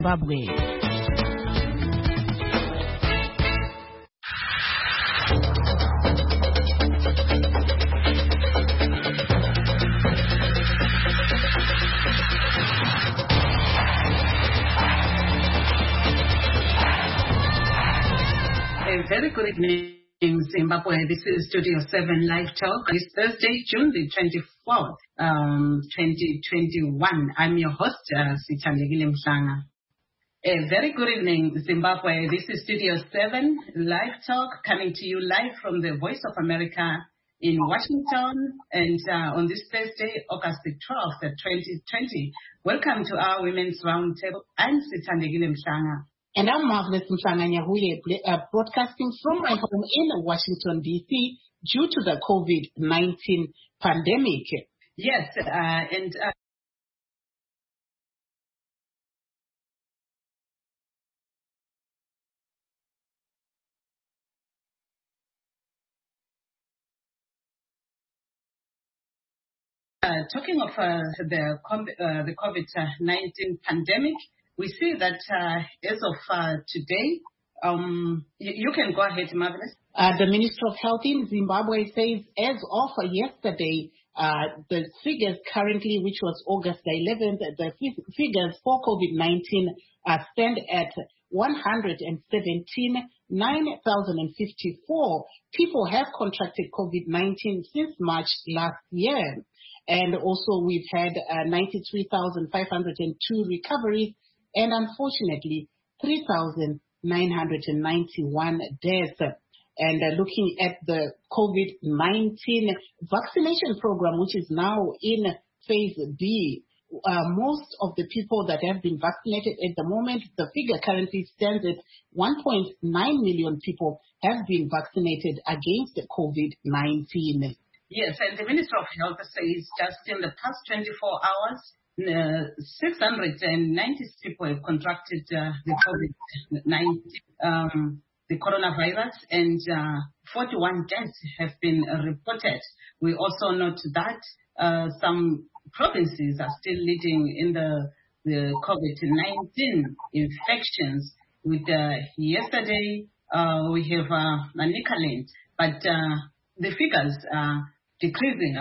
Zimbabwe. A very good evening, Zimbabwe. This is Studio 7 Live Talk. It's Thursday, June the 24th, 2021. I'm your host, Sithandegile Mhlanga. A very good evening, Zimbabwe. This is Studio 7 Live Talk, coming to you live from the Voice of America in Washington, and on this Thursday, August the 12th, 2020. Welcome to our Women's Roundtable. I'm Sithandegile Mhlanga. And I'm Marvelous Mhlanga Nyahuye, broadcasting from my home in Washington, D.C., due to the COVID-19 pandemic. Yes, talking of the COVID-19 pandemic, we see that as of today, you can go ahead, Marvelous. The Minister of Health in Zimbabwe says as of yesterday, the figures currently, which was August the 11th, the figures for COVID-19 stand at 117,954 people have contracted COVID-19 since March last year. And also we've had 93,502 recoveries, and unfortunately 3,991 deaths. And looking at the COVID-19 vaccination program, which is now in phase B, most of the people that have been vaccinated at the moment, the figure currently stands at 1.9 million people have been vaccinated against COVID-19. Yes, and the Minister of Health says just in the past 24 hours, 690 people have contracted the COVID-19, the coronavirus, and 41 deaths have been reported. We also note that some provinces are still leading in the COVID-19 infections. With yesterday, we have Manicaland, but the figures are decreasing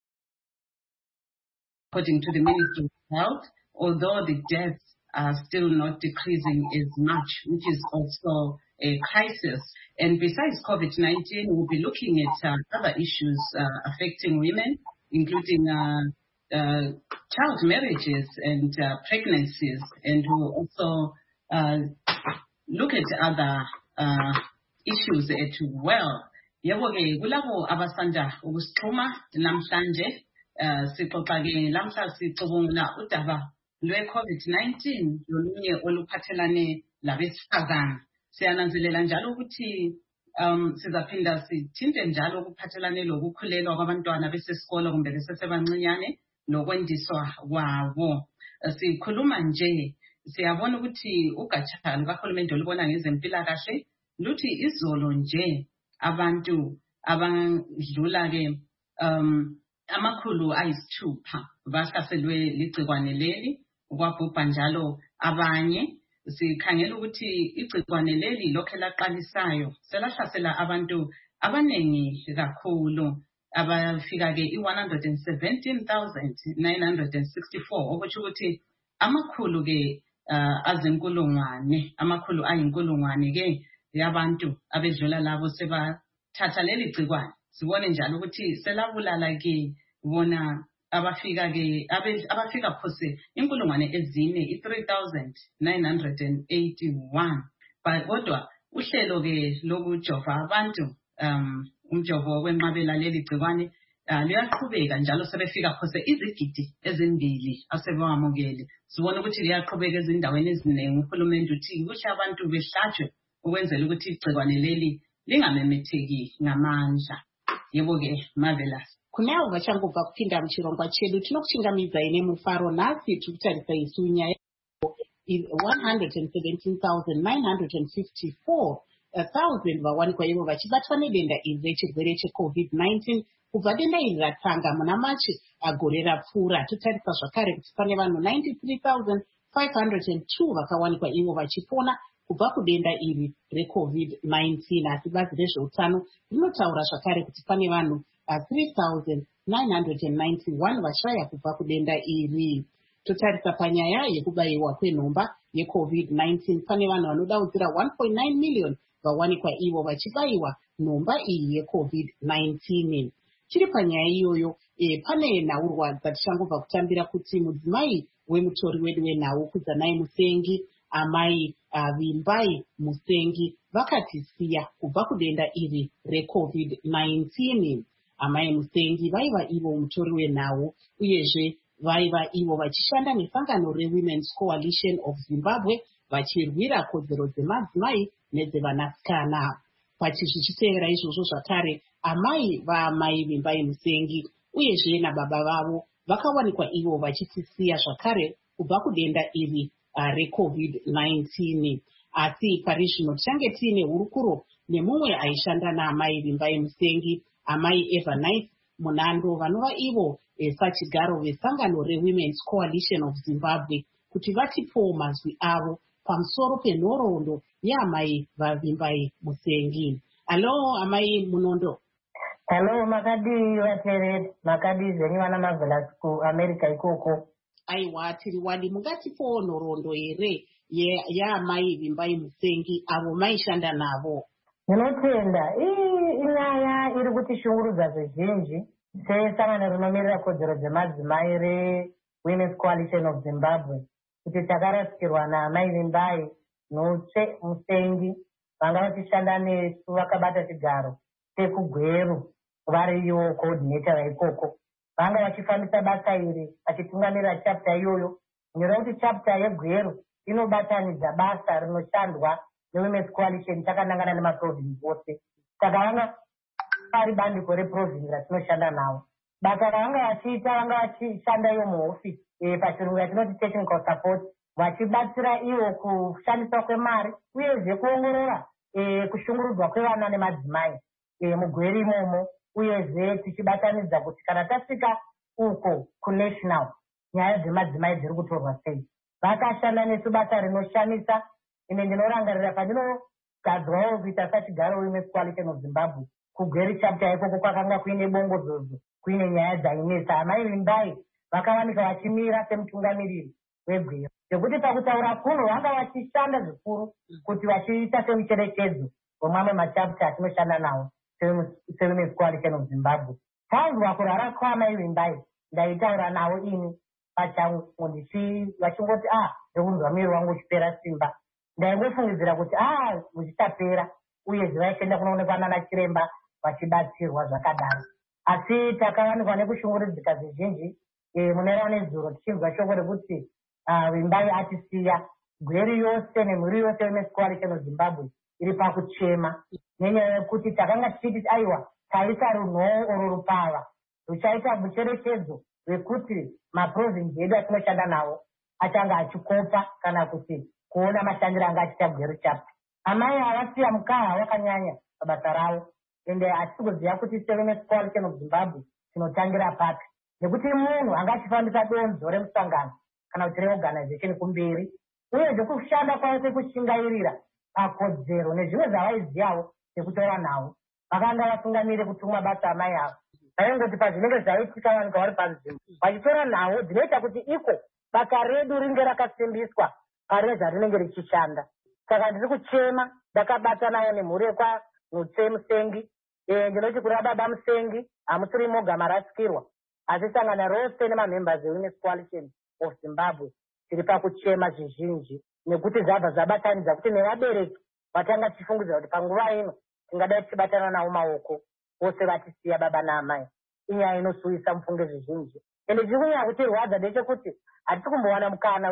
according to the Ministry of Health, although the deaths are still not decreasing as much, which is also a crisis. And besides COVID-19, we'll be looking at other issues affecting women, including child marriages and pregnancies, and we'll also look at other issues as well. Yebo-ke kulabo abasanda ukusixhuma namhlanje sixoxa-ke lamhla sicubungula udaba lwe-COVID-19 lolunye oluphathelane labesifazane. Siyananzelela njalo ukuthi sizaphinda sithinte njalo ukuphathelane lokukhulelwa kwabantwana besesikolo kumbe besesebancinyane lokwendiswa kwabo. Sikhuluma nje, siyabona ukuthi ugatsha lukahulumende olubona ngezempilakahle luthi izolo nje abantu abadlula-ke amakhulu ayisithupha bahlaselwe ligcikwane leli, kwabhubha njalo abanye. Sikhangela ukuthi igcikwane leli lokho elaqalisayo selahlasela abantu abaningi kakhulu, abafika-ke i-117,964, okutsho ukuthi amakhulu-ke ayinkulungwane-ke yabantu abedlula labo sebathatha leli gcikwane. Sibone njalo ukuthi selabulala-ke bona abafika phose inkulungwane ezine, i-3,981. Kodwa uhlelo-ke lokujova abantu, umjovo wenqabela leli gcikwane, luyaqhubeka njalo sebefika phose izigidi ezimbili asebewamukele. Sibona ukuthi liyaqhubeka ezindaweni eziningi. Uhulumende uthi kuhle abantu behlatshwe ukwenzela ukuthi igcikwane leli lingamemetheki ngamandla. Yebo-ke, Marvelous. Kunawo vachangobva kupinda muchirongwa chedu, tinokuchingamidza ine mufaro nhasi tikutarisa isu nyaya 117,954 vawanikwa ivo vachibatwa nedenda iri rechirwere cheCovid-19 kubva denda iri ratanga muna Machi agore rapfuura. Totarisa zvakare kuti pane vanhu 93,000 502 vakawanikwa ivo vachipona kubva kudenda iri reCovid-19. Asi bazi rezveutano rinotaura zvakare kuti pane vanhu 3,991 vashaya kubva kudenda iri. Totarisa panyaya yekubayiwa kwenhomba yeCovid-19, pane vanhu vanodaudzira 1.9 million vawanikwa ivo vachibayiwa nhomba iyi yeCovid-19. Tiri panyaya iyoyo, pane nhaurwa dzatichangobva kutambira kuti mudzimai wemutori wedu wenhau Kudzanai Musengi, amai Vimbai Musengi vakatisiya kubva kudenda iri reCovid-19. Amai Musengi vaiva ivo mutori wenhau, uyezve vaiva ivo vachishanda nesangano reWomen's Coalition of Zimbabwe vachirwira kodzero dzemadzimai nedzevanasikana. Pachizvichitevera izvozvo zvakare, amai vaamai Vimbai Musengi uyezve nababa vavo vakawanikwa ivo vachitisiya zvakare kubva kudenda iri reCovid-19. Asi pari zvino tichange tiine hurukuro nemumwe aishanda naamai Vimbai Musengi, amai Eva Nice Munando, vanova ivo sachigaro vesangano reWomen's Coalition of Zimbabwe, kuti vatipowo mazwi avo pamusoro penhoroondo yaamai vaVimbai Musengi. Alo, amai Munondo. Hello, makadi vateereri, makadi zvenyu vana Marvelous kuAmerica ikoko. Aiwa, tiri wadi, mungatipowo nhoroondo here yaamai Vimbai Musengi avo maishanda navo? Ndinotenda inyaya iri kutishungurudza zvizhinji sesangano rinomirira kodzero dzemadzimai reWomen's Coalition of Zimbabwe, kuti takarasikirwa naamai Vimbai Musengi vanga vachishanda nesu, vakabata chigaro chekugweru variyo coordinator vaikoko. Vanga vachifambisa basa iri vachitungamirira chapter iyoyo, kunyora kuti chapter yegweru inobatanidza basa rinoshandwa neWomen's Coalition takanangana nemaprovinsi ose. Saka vanga pari bandiko reprovinsi ratinoshanda navo. Basa ravanga vachiita, vanga vachishanda iyo muhofisi, pachirungu yatinoti technical support, vachibatsira ivo kushandiswa kwemari uyezve kuongorora kushungurudzwa kwevana nemadzimai mugweri imomo, uyezve tichibatanidza kuti kana tasvika uko kunational nyaya dzemadzimai dziri kutorwa sei. Vakashanda nesu basa rinoshamisa. Ine ndinorangarira pandinogadzwawo kuita sachigaro Women's Coalition of Zimbabwe, kugweri chapter ikoko kwakanga kuine bongozozo, kuine nyaya dzainesa. Amai Vimbai vakawanika vachimira semutungamiriri wegwero, zvekuti pakutaura kuno vanga vachishanda zvikuru kuti vachiita semucherechedzo wemamwe machapter atinoshanda nawo seWomen's Coalition of Zimbabwe. Tanzwa kurara kwaamai Vimbai, ndaitaura navo ini pachangu vachingoti ndokunzwa mwiri wangu uchipera simba. Ndaingofungidzira kuti muchitapera, uyezve vachienda kunoonekwa nana chiremba vachibatsirwa zvakadaro. Asi takawanikwa nekushungurudzika zvizhinji mune nezuro tichibva shoko rekuti Vimbai atisiya. Gweri yose nemhuri yose Women's Coalition of Zimbabwe iri pakuchema nenyaya yekuti takanga tichiti aiwa taisa runhoo oro rupava ruchaita mucherechedzo wekuti maprovinsi edu atinoshanda nawo achanga achikopa kana kuti kuona mashandiro anga achiita gweri chapter. Amai havasiya mukaha wakanyanya pabasa ravo, ende hatisi kuziva kuti seWomen's Coalition of Zimbabwe tinotangira papi, nekuti munhu anga achifambisa donzo remusangano kana kuti reorganization kumberi, uyezve kushanda kwavo sekushingairira pakodzero nezvimwe zvavaizivawo sekutora navo. Vakanga vatungamire kutumwa basa amai avo, vaingoti pazvinenge zvaitika vanika vari panzvimbo vachitora navo dzinoita kuti iko basa redu ringe rakasimbiswa pari zvarinenge richishanda. Saka ndiri kuchema, ndakabatanawo nemhuri yekwaNhutse Musengi. Ndinoti kuna baba Musengi hamusiri moga marasikirwa, asi sangana rose nemamembers eWomen's Coalition of Zimbabwe tiri pakuchema zvizhinji, nekuti zvabva zvabatanidza kuti nevabereki vatanga tichifungidzira kuti panguva ino tingadai tichibatana navo maoko, vose vatisiya baba naamai. Inyaya inosuwisa mufunge zvizhinji, ende tiri kunyanya kutirwadza ndechekuti hatisi kumbowana mukana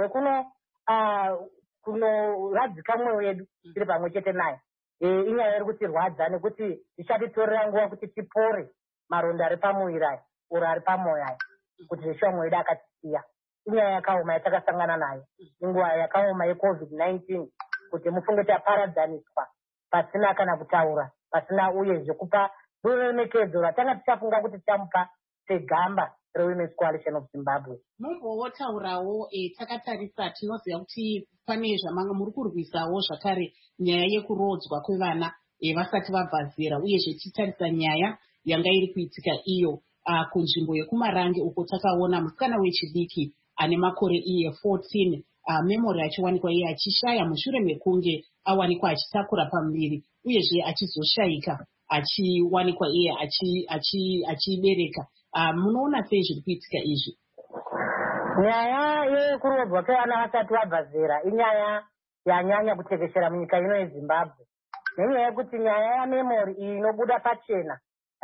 kunoradzika mwoyo wedu tiri pamwe chete naye. Inyaya iri kutirwadza nekuti tichatitorera nguva kuti tipore maronda ari pamuviri aya oro ari pamwoyo aya, kuti zveshuwa mwoyo wedu akatisiya. Inyaya yakaoma yatakasangana nayo, inguva yakaoma yeCovid-19, kuti mufunge taparadzaniswa pasina kana kutaura, pasina uyezve kupa ruremekedzo ratanga tichafunga kuti tamupa segamba reWomen's Coalition of Zimbabwe. Mumbotaurawo takatarisa tinoziva kuti pane zvamanga muri kurwisawo zvakare nyaya yekurodzwa kwevana vasati vabva zera, uyezve tichitarisa nyaya yanga iri kuitika iyo kunzvimbo yekumarange uko takaona musikana wechidiki ane makore 14 memory achiwanikwa iye achishaya mushure mekunge awanikwa achitakura pamuviri, uyezve achizoshayika achiwanikwa iye achibereka. Munoona sei zviri kuitika izvi? Nyaya yekurodzwa kwevana vasati vabva zera inyaya yanyanya kutekeshera munyika ino yeZimbabwe, nenyaya yekuti nyaya yamemory iyi inobuda pachena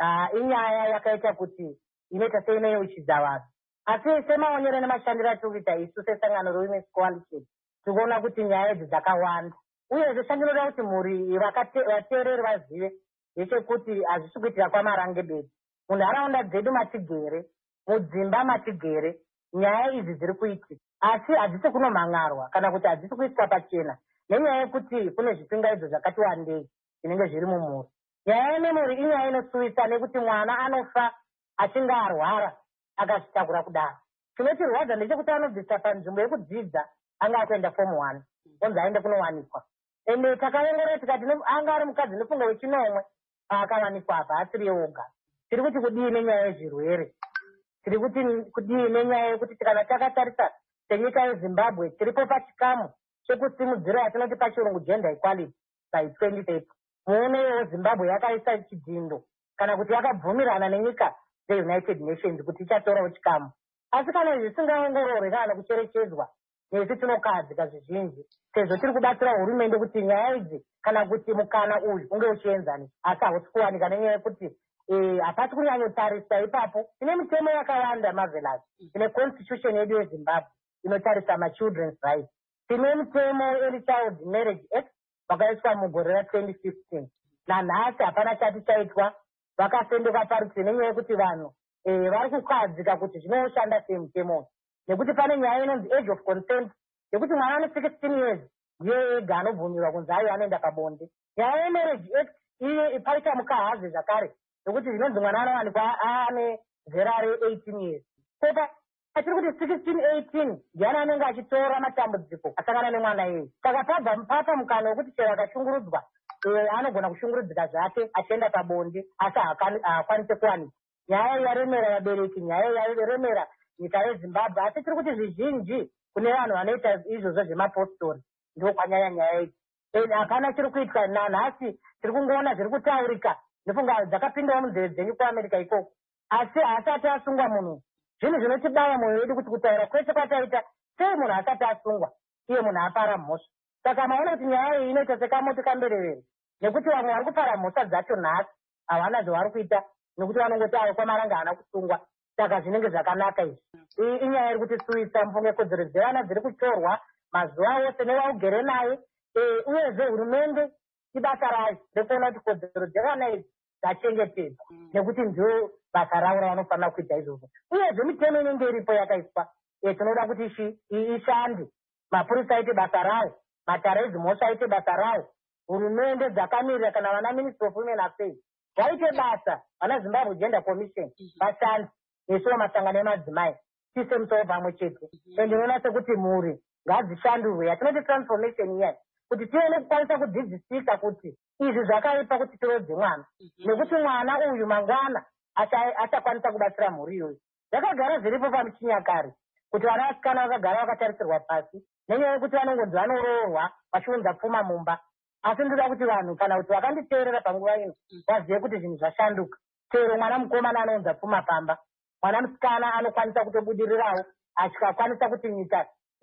inyaya yakaita kuti inoita seinoyeuchidza vanhu. Asi semaonero nemashandiro atiri kuita isu sesangano reWomen's Coalition tikuona kuti nyaya idzi dzakawanda, uyezve chandinoda kuti mhuri vateereri vazive ndechekuti hazvisi kuitira kwamarange bedzi. Munharaunda dzedu matigere, mudzimba matigere, nyaya idzi dziri kuitika, asi hadzisi kunomhangarwa kana kuti hadzisi kuiswa pachena nenyaya yekuti kune zvipingaidzo zvakati wandei zvinenge zviri mumhuri. Nyaya yememory inyaya inosuwisa nekuti mwana anofa achinge arwara akazvitakura kudaro. Chinotirwadza ndechekuti anobvisa panzvimbo yekudzidza anga akuenda form 1 onzi aende kunowanikwa, ende takaongorora tikati anga ari mukadzi nefungo wechinomwe akawanikwa apa asiri oga. Tiri kuti kudii nenyaya yezvirwere, tiri kuti kudii nenyaya yekuti kana takatarisa senyika yeZimbabwe tiripo pachikamu chekusimudzira yatinoti pachirungu gender equality by 2030. Muonewo Zimbabwe yakaisa chidzindo kana kuti yakabvumirana nenyika dzeUnited Nations kuti ichatorawo chikamu. Asi kana zvisingaongororwe kana kucherechedzwa nesu tinokadzika zvizhinji, sezvo tiri kubatsira hurumende kuti nyaya idzi kana kuti mukana uyu unge uchienzani, asi hausi kuwanika nenyaya yekuti hapasi kunyanyotarisa ipapo. Tine mitemo yakawanda marvelous. Tine constitution yedu yeZimbabwe inotarisa machildren's rights. Tine mitemo early child marriage act wakaiswa mugore ra2015. Nanhasi hapana chati chaitwa, vakasenduka parutivi nenyaya yekuti vanhu vari kukadzika kuti zvinoshanda sei mutemo, nekuti pane nyaya inonzi age of consent yekuti mwana ane 16 years ndiye ega anobvumirwa kunzi ayo anoenda pabonde. Nyaya yemarriage act iye paita mukahaze zvakare nekuti zvinonzi mwana anowanikwa ane zera re18 years. Saka atiri kuti 16-18 ndiani anenge achitora matambudziko asangana nemwana iye. Saka papa mukana wekuti chero akashungurudzwa anogona kushungurudzika zvake achienda pabonde asi haakwanise kuwanikwa. Nyaya yaremera vabereki, nyaya yaremera nyika yeZimbabwe, asi tiri kuti zvizhinji kune vanhu vanoita izvozvo zvemapostori ndiko kwanyanya nyaya idzi. Hapana chiri kuitwa. Nanhasi tiri kungoona zviri kutaurika nefunga dzakapindawo munzeve dzenyu kuAmerica ikoko, asi asati asungwa munhu. Zvinhu zvinotibaya mwoyo wedu kuti kutaura kwese kwataita sei munhu asati asungwa iye munhu apara mhosva. Saka maona kuti nyaya iyi inoita sekamoto kamberevere, nekuti vamwe vari kupara mhosva dzacho nhasi havana zvavari kuita nekuti vanongoti avo kwamaranga haana kusungwa. Saka zvinenge zvakanaka izvi. Iyi inyaya iri kutisuwisa mufunge kodzero dzevana dziri kutorwa mazuva ose nevaugere naye, uyezve hurumende ibasa rayo rekuona kuti kodzero dzevana idzi dzachengetedzwa nekuti ndio basa ravo ravanofanira kuita izvozvo. Uyezve mitemo inenge iripo yakaiswa tinoda kuti ishande, mapurisa aite basa rawo, matara edzimhosva aite basa rawo, hurumende dzakamirira kana vana Ministry of Women Affairs vaite basa, vana Zimbabwe Gender Commission vashande, nesuwo masangano emadzimai tise musoro pamwe chete. Ndinoona sekuti mhuri ngadzishandurwe, yatinoti transformation year, kuti tione kukwanisa kudzidzisika kuti izvi zvakaipa kuti tirodze mwana, nekuti mwana uyu mangwana achakwanisa kubatsira mhuri iyoyo. Zvakagara zviripo pamuchinyakare kuti vana vasikana vakagara vakatarisirwa pasi nenyaya yekuti vanongonzi vanoroorwa vachiunza pfuma mumba. Asi ndoda kuti vanhu kana kuti vakanditeerera panguva ino vazive kuti zvinhu zvashanduka. Chero mwana mukomana anounza pfuma pamba, mwana musikana anokwanisa kutobudirirawo achikakwanisa kuti nyika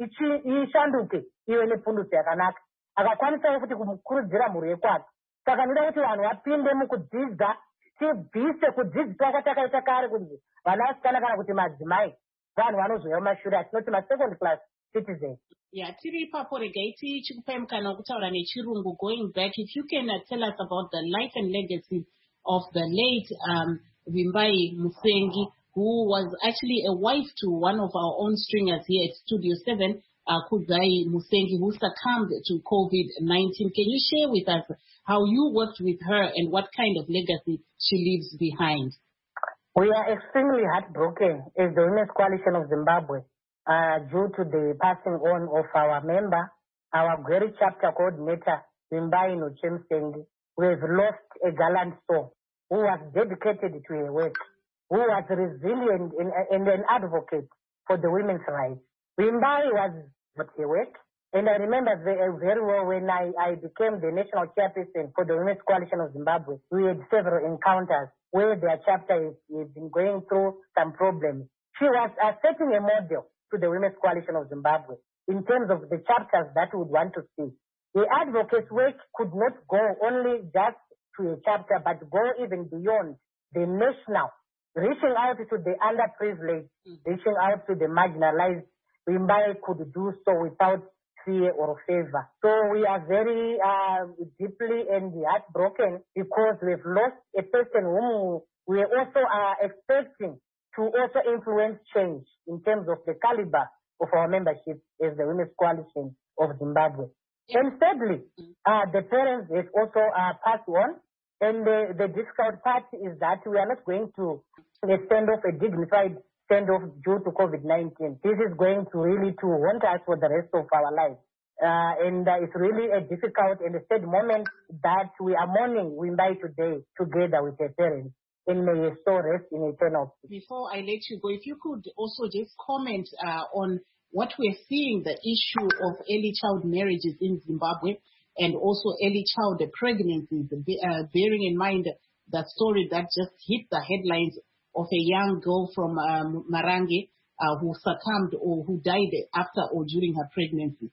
ishanduke ive nepundutso yakanaka, akakwanisawo kuti kumukurudzira mhuri yekwake. Saka ndoda kuti vanhu vapinde mukudzidza, tibvise kudzidziswa kwatakaita kare kunzi vana vasikana kana kuti madzimai vanhu vanozouya mumashure atinoti ma2nd class citizens. Tiri ipapo regai tichikupai mukana wekutaura nechirungu. Going back, if you can tell us about the life and legacy of the late Vimbai Musengi, who was actually a wife to one of our own stringers here at Studio 7, Kudzai Musengi, who succumbed to COVID-19. Can you share with us how you worked with her and what kind of legacy she leaves behind? We are extremely heartbroken as the Women's Coalition of Zimbabwe due to the passing on of our member, our Gweri chapter coordinator, Wimbai Nochemsengi. We have lost a gallant soul who was dedicated to her work, who was resilient and an advocate for the women's rights. Wimbai was at her work, and I remember very well when I became the national chairperson for the Women's Coalition of Zimbabwe. We had several encounters where their chapter has been going through some problems. She was setting a model to the Women's Coalition of Zimbabwe in terms of the chapters that we would want to see. The advocates' work could not go only just to a chapter, but go even beyond the national, reaching out to the underprivileged, reaching out to the marginalized. Wimbai could do so without fear or favor. So we are very deeply and heartbroken because we've lost a person whom we also are expecting to also influence change in terms of the caliber of our membership as the Women's Coalition of Zimbabwe. And sadly, the parents have also passed on. And the difficult part is that we are not going to send off a dignified send-off due to COVID-19. This is going to really to haunt us for the rest of our lives. And it's really a difficult and a sad moment that we are mourning Wimbai today together with her parents. And may her soul rest in eternal peace. Before I let you go, if you could also just comment on what we're seeing, the issue of early child marriages in Zimbabwe and also early child pregnancies, bearing in mind the story that just hit the headlines of a young girl from Marange who succumbed or who died after or during her pregnancy.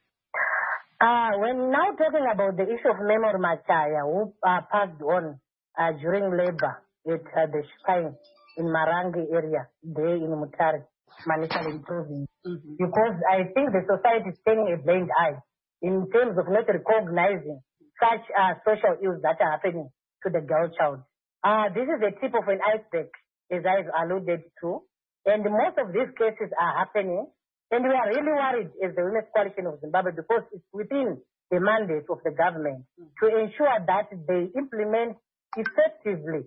When now talking about the issue of Memory Machaya, who passed on during labor at the shrine in Marange area, there in Mutare, Manicaland province. Because I think the society is turning a blind eye in terms of not recognizing such social ills that are happening to the girl child. This is the tip of an iceberg, as I've alluded to, and most of these cases are happening, and we are really worried as the Women's Coalition of Zimbabwe because it's within the mandate of the government to ensure that they implement effectively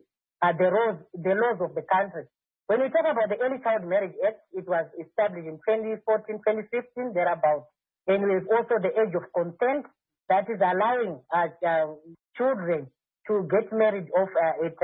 the laws of the country. When we talk about the Early Child Marriage Act, it was established in 2014, 2015, thereabouts. And with also the age of consent that is allowing children to get married off at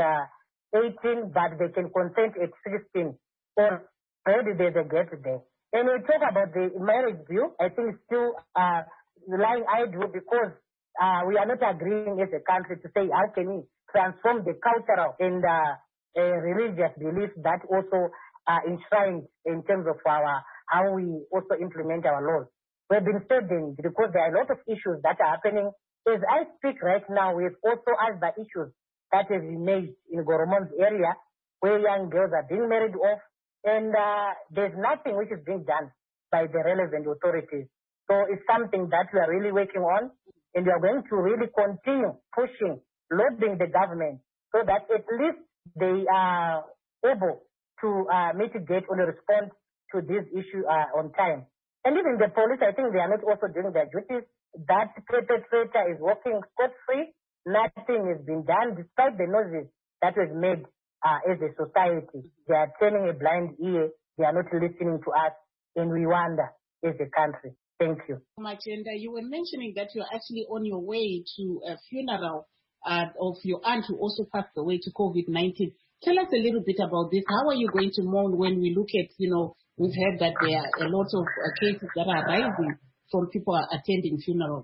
18, but they can consent at 16. Or already there's a get there. And we talk about the marriage bill, I think it's still lying idle because we are not agreeing as a country to say how can we transform the cultural and religious beliefs that also are enshrined in terms of how we also implement our laws. We've been studying because there are a lot of issues that are happening. As I speak right now, we've also other issues that have emerged in Goromon's area where young girls are being married off, and there's nothing which is being done by the relevant authorities. So it's something that we are really working on, and we are going to really continue pushing, lobbying the government so that at least they are able to mitigate or respond to this issue on time. And even the police, I think they are not also doing their duties. That perpetrator is walking scot-free. Nothing has been done despite the noises that was made as a society. They are turning a blind ear. They are not listening to us. And we wonder as a country. Thank you. And you were mentioning that you're actually on your way to a funeral of your aunt who also passed away to COVID-19. Tell us a little bit about this. How are you going to mourn when we look at, we've heard that there are a lot of cases that are rising from people attending funerals?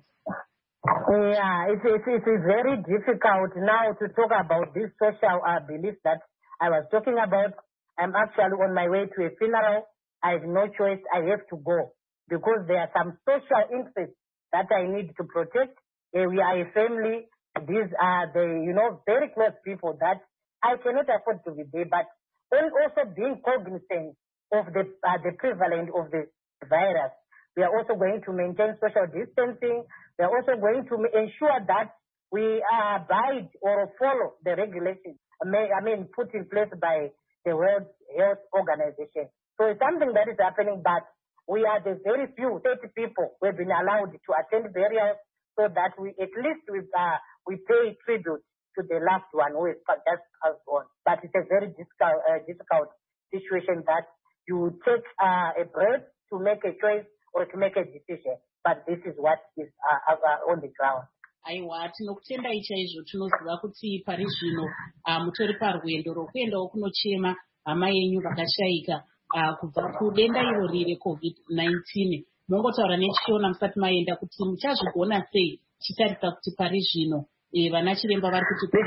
Yeah, it is very difficult now to talk about this social beliefs that I was talking about. I'm actually on my way to a funeral. I have no choice. I have to go because there are some social interests that I need to protect. We are a family. These are the, very close people that I cannot afford to be there, but also being cognizant of the prevalence of the virus. We are also going to maintain social distancing. We are also going to ensure that we abide or follow the regulations, put in place by the World Health Organization. So it's something that is happening, but we are the very few, 30 people who have been allowed to attend burials so that we at least we pay tribute to the loved one who is just passed on. But it's a very difficult situation that you take a break to make a choice or to make a decision. But this is what is on the ground. Aiwa, tinokutendai chaizvo. Tinoziva kuti pari zvino mutori parwendo rwokuendawo kunochema hama yenyu vakashayika kubva kudenda iro riri COVID-19. Mongotaura nechishona musati maenda kuti muchazvigona sei chitarisa kuti pari zvino vana chiremba vari kuti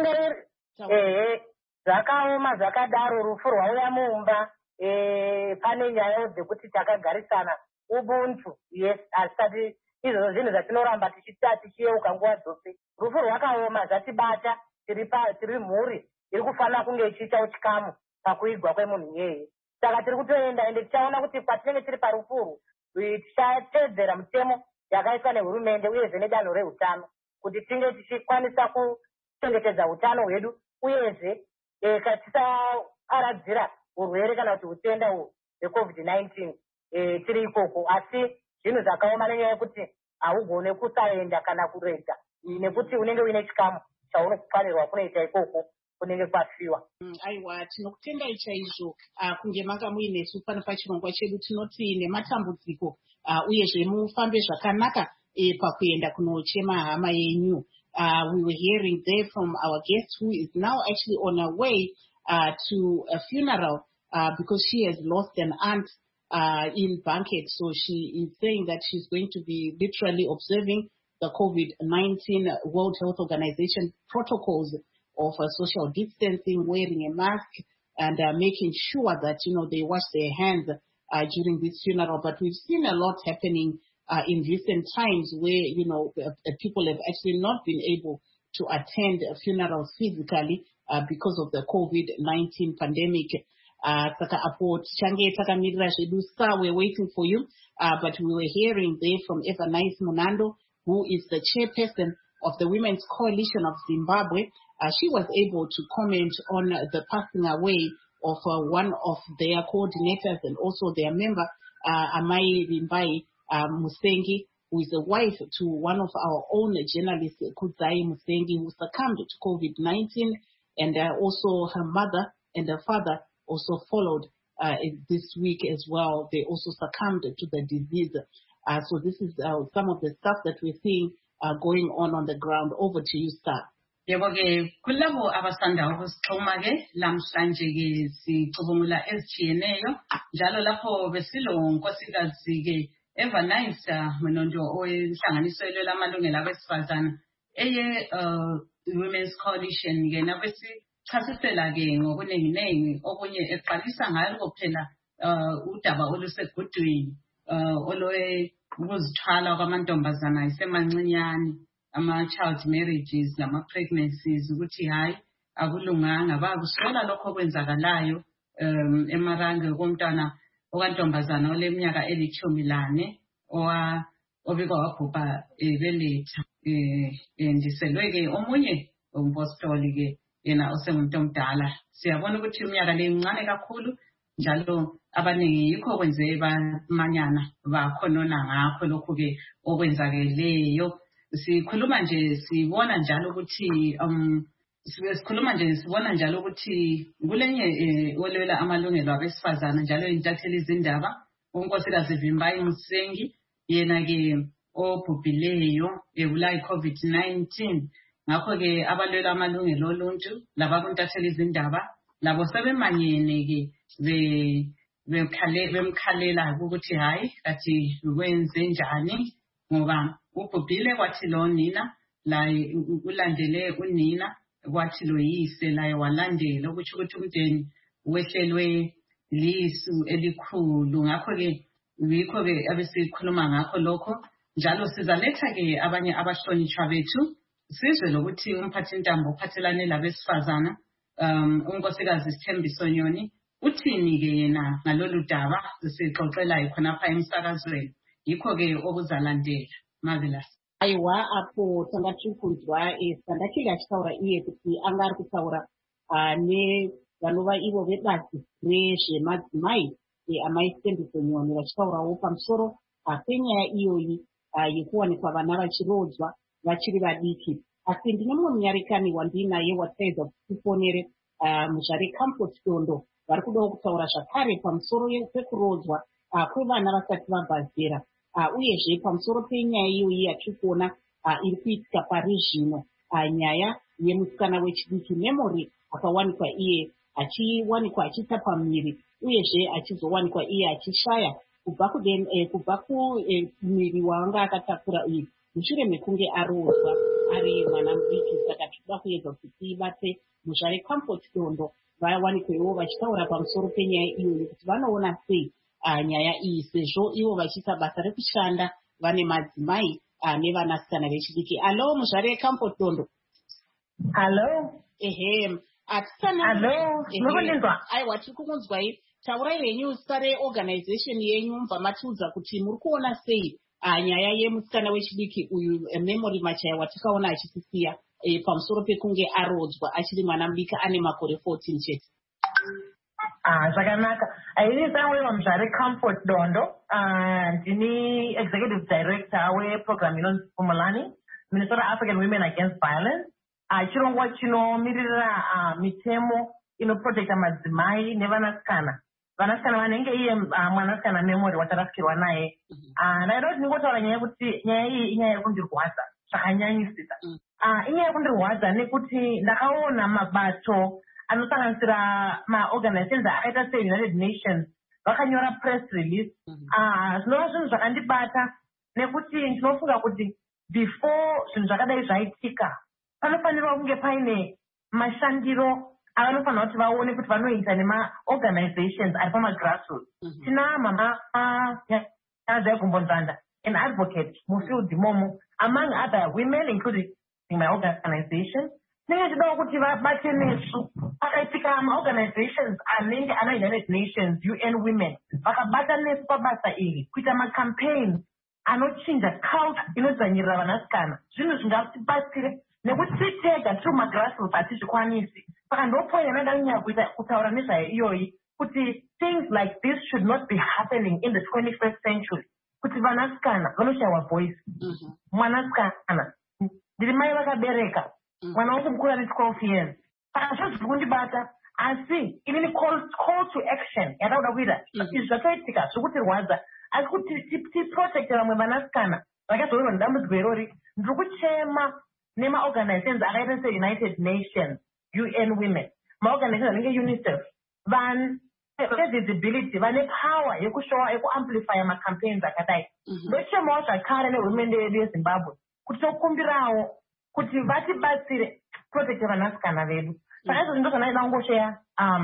zvakaoma zvakadaro, rufu rwauya mumba, pane nyaya dzekuti takagarisana ubuntu, yes, asati izvo zvinhu zvatinoramba tichiyeuka nguva dzose. Rufu rwakaoma, zvatibata, tiri mhuri iri kufanira kunge ichiitawo chikamu pakuigwa kwemunhu iyeye. Saka tiri kutoenda ende tichaona kuti patinenge tiri parufuru tichatedzera mitemo yakaiswa nehurumende uyezve nedanho reutano kuti tinge tichikwanisa kuchengetedza utano hwedu uyezve tisaparadzira urwere kana kuti utenda uhwu hweCovid-19 tiri ikoko. Asi zvinhu zvakaoma nenyaya yekuti haugone kusaenda kana kurega nekuti unenge uine chikamu chaunofanirwa kunoita ikoko kunenge kwafiwa. Aiwa, tinokutendai chaizvo kunge manga muinesu pano pachirongwa chedu. Tinoti nematambudziko uyezve mufambe zvakanaka pakuenda kunochema hama yenyu. We were hearing there from our guest who is now actually on her way to a funeral because she has lost an aunt in Banket. So she is saying that she's going to be literally observing the COVID-19 World Health Organization protocols of social distancing, wearing a mask, and making sure that, they wash their hands during this funeral. But we've seen a lot happening in recent times where, people have actually not been able to attend funerals physically because of the COVID-19 pandemic. We're waiting for you. But we were hearing there from Evanice Munando, who is the chairperson of the Women's Coalition of Zimbabwe. She was able to comment on the passing away of one of their coordinators and also their member, Amai Rimbai Musengi, who is the wife to one of our own journalists, Kudzai Musengi, who succumbed to COVID-19, and also her mother and her father also followed this week as well. They also succumbed to the disease. So this is some of the stuff that we're seeing going on the ground. Over to you, Star. Yebo-ke kulabo abasanda ukusixhuma ke lamhlanje ke sicubungula ezitshiyeneyo njalo lapho besilo nkosikazi ke Evanice Munando owenhlanganiso lamalungelo abesifazana eye Women's Coalition ke nabesichasisela ke ngokunenginengi okunye eqalisa ngalo phela udaba olusegudwini olowe ukuzithwala kwamantombazana isemancinyane ama-child marriages nama-pregnancies ukuthi hayi akulunganga bakusola lokho kwenzakalayo eMaranga komntwana okantombazana oleminyaka eli-14 obikwa wabhubha beletha ndiselwe-ke omunye umpostoli-ke yena osengumuntu omdala. Siyabona ukuthi iminyaka le incane kakhulu njalo abaningi yikho kwenze bamanyana bakhonona ngakho lokhu-ke okwenzakeleyo. Sikhuluma nje sibona njalo ukuthi kulenye olwela amalungelo abesifazana njalo intatheli izindaba unkosikazi Vimbai Musengi yena-ke obhubhileyo ebulawa i-COVID-19. Ngakho-ke abalwela amalungelo oluntu laba kuntatheli izindaba labo sebemanyene-ke bemkhalela ukuthi hayi kathi wenze njani ngoba ubhubhile kwathi lo nina la ulandele unina kwathi lo yise laye walandela ukuthi umndeni wehlelwe lisu elikhulu. Ngakho-ke yikho-ke abesikhuluma ngakho lokho njalo sizaletha-ke abanye abahlonitshwa bethu sizwe lokuthi umphathintambo ophathelane labesifazana unkosikazi Sithembiso Nyoni uthini-ke yena ngalolu daba sixoxela khonapha emsakazweni. Yikho-ke okuzalandela. Marvelous. Aiwa, apo tanga chikunzwa sandachida achitaura iye kuti anga ari kutaura nevanova ivo vebazi rezvemadzimai Amai Sithembiso Nyoni vachitaurawo pamusoro penyaya iyoyi yekuwanikwa vana vachirodzwa vachiri vadiki. asi ndine mumwe munyarekani wandinaye wataedza kuti tifonere muzvare Comfort Dondo vari kudawo kutaura zvakare pamusoro pekurodzwa kwevana vasati vabva zera, uyezve pamusoro penyaya iyoyi yatiri kuona iri kuitika pari zvino, nyaya yemusikana wechidiki Memory akawanikwa iye achiwanikwa achitapa miri, uyezve achizowanikwa iye achishaya kubva kumiri waanga akatakura uyu mushure mekunge arodzwa ari mwana mudiki. Saka tinoda kuedza kuti tibate muzvare Comfort Dondo vawanikwewo vachitaura pamusoro penyaya iyoyi kuti vanoona sei nyaya iyi, sezvo ivo vachiita basa rekushanda vane madzimai nevanasikana vechidiki. Alo muzvare Comfort Dondo. Hello. Ehe, Hello. Aiwa, tiri kukunzwai. Taurai henyu zita reorganization yenyu, mubva matiudza kuti muri kuona sei nyaya yemusikana wechidiki uyu Memory Machaya watakaona achitisiya pamusoro pekunge arodzwa achiri mwana mudiki ane makore 14 chete. Zvakanaka. Ini sanwe muzvare Comfort Dondo. Ndini executive director weprogram inonzi Pumulani, Minnesota African Women Against Violence. Chirongwa chinomirira mitemo inoprotecta madzimai nevanasikana. Vanasikana vanenge iye mwanasikana Memory watarasikirwa naye. Ndaida kuti ndingotaura nyaya yekuti nyaya iyi inyaya yekundirwadza zvakanyanyisisa. Inyaya yekundirwadza nekuti ndakaona mabato anosanganisira maorganizations akaita seUnited Nations vakanyora press release. Zvinova zvinhu zvakandibata nekuti ndinofunga kuti before zvinhu zvakadai zvaitika panofanirwa kunge paine mashandiro avanofanira kuti vaone kuti vanoita nemaorganizations ari pamagrassroots. Tina mama Gumbonzanda, an advocate mufield imomo, among other women including my organization. Tinenge tichidawo kuti vabate nesu pakaitika maorganizations anenge ana United Nations, UN Women vakabata nesu pabasa iri kuita macampaign anochinja culture inodzvanyirira vanasikana. Zvinhu zvingatibatsire nekuti titega tiri mumagrassroots hatizvikwanisi. Saka ndopoint yandada kunyanya kutaura nezvayo iyoyi kuti things like this should not be happening in the 21st century. Kuti vanasikana vanoshayiwa voice. Mwanasikana ndiri mai vakabereka mwana wangu mukuru ane 12 years. Saka zviro zviri kundibata, asi inini call to action yandauda kuita izvi zvatoitika zviri kutirwadza, asi kuti tiprotecte vamwe vanasikana vakazorwa nedambudziko irori. Ndiri kuchema nemaorganizations akaita seUnited Nations, UN Women, maorganizations anenge UNICEF, vane visibility, vane power yekushowa yekuamplifya macampaigns akadai. Ndochemawo zvakare nehurumende yedu yeZimbabwe kuti tokumbirawo kuti vatibatsire protect vanasikana vedu. Saka izvo ndo zvanaida kungosheya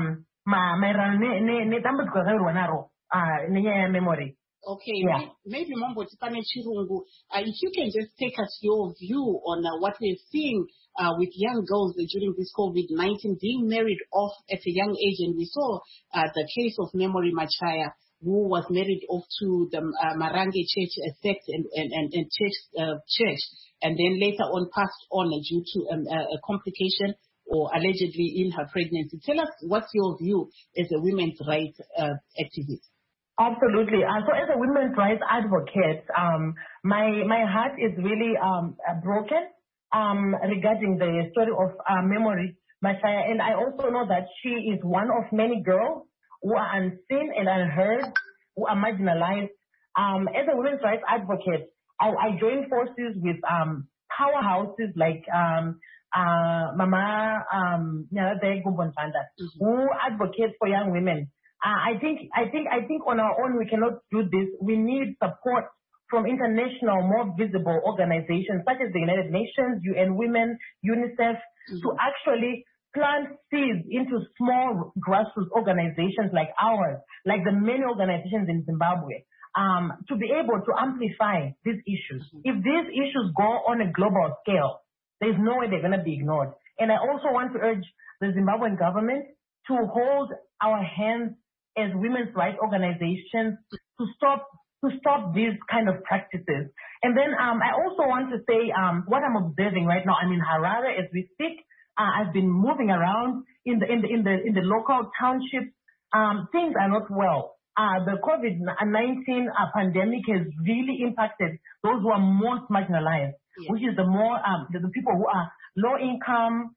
maererano nedambudziko rakawirwa naro nenyaya yememory. Okay, yeah. Maybe Momboti pane chirungu. If you can just take us your view on what we're seeing with young girls during this COVID-19 being married off at a young age. And we saw the case of Memory Machaya, who was married off to the Marange Church sect and church, and then later on passed on due to a complication or allegedly in her pregnancy. Tell us what's your view as a women's rights activist. Absolutely. So as a women's rights advocate, my heart is really broken regarding the story of Memory Machaya. And I also know that she is one of many girls who are unseen and unheard, who are marginalized. As a women's rights advocate, I join forces with powerhouses like Mama Nyalade Gumbonzanda, who advocates for young women. I think on our own we cannot do this. We need support from international, more visible organizations such as the United Nations, UN Women, UNICEF, to actually plant seeds into small grassroots organizations like ours, like the many organizations in Zimbabwe, to be able to amplify these issues. If these issues go on a global scale, there's no way they're going to be ignored. And I also want to urge the Zimbabwean government to hold our hands as women's rights organizations to stop these kind of practices. And then I also want to say what I'm observing right now. I'm in Harare as we speak. I've been moving around in the local township. Things are not well. The COVID-19 pandemic has really impacted those who are most marginalized. which is the more the people who are low income.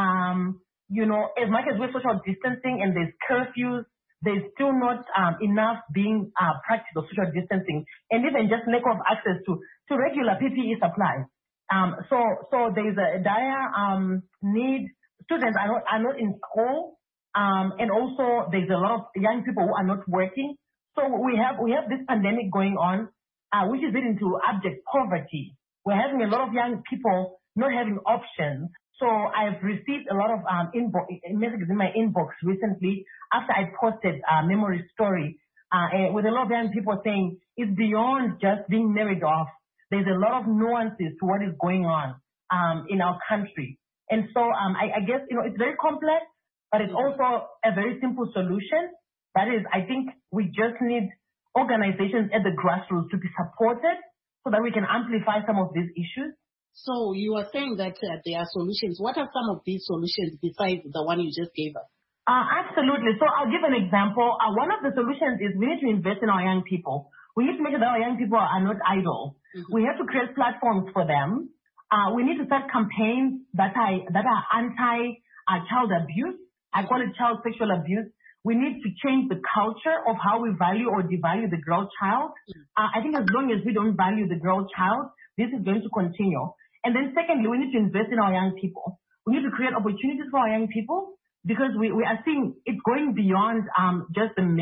As much as we're social distancing and there's curfews, there's still not enough being practiced of social distancing, and even just lack of access to regular PPE supplies. So there's a dire need. Students are not in school, and also there's a lot of young people who are not working. So we have this pandemic going on, which is leading to abject poverty. We're having a lot of young people not having options. So I've received a lot of messages in my inbox recently after I posted a memory story with a lot of young people saying it's beyond just being married off. There's a lot of nuances to what is going on in our country. And so I guess, it's very complex, but it's also a very simple solution. That is, I think we just need organizations at the grassroots to be supported so that we can amplify some of these issues. So you are saying that there are solutions. What are some of these solutions besides the one you just gave us? Absolutely. So I'll give an example. One of the solutions is we need to invest in our young people. We need to make sure that our young people are not idle. Mm-hmm. We have to create platforms for them. We need to start campaigns that are anti-child abuse. I call it child sexual abuse. We need to change the culture of how we value or devalue the girl child. I think as long as we don't value the girl child, this is going to continue. And then secondly, we need to invest in our young people. We need to create opportunities for our young people because we are seeing it's going beyond just the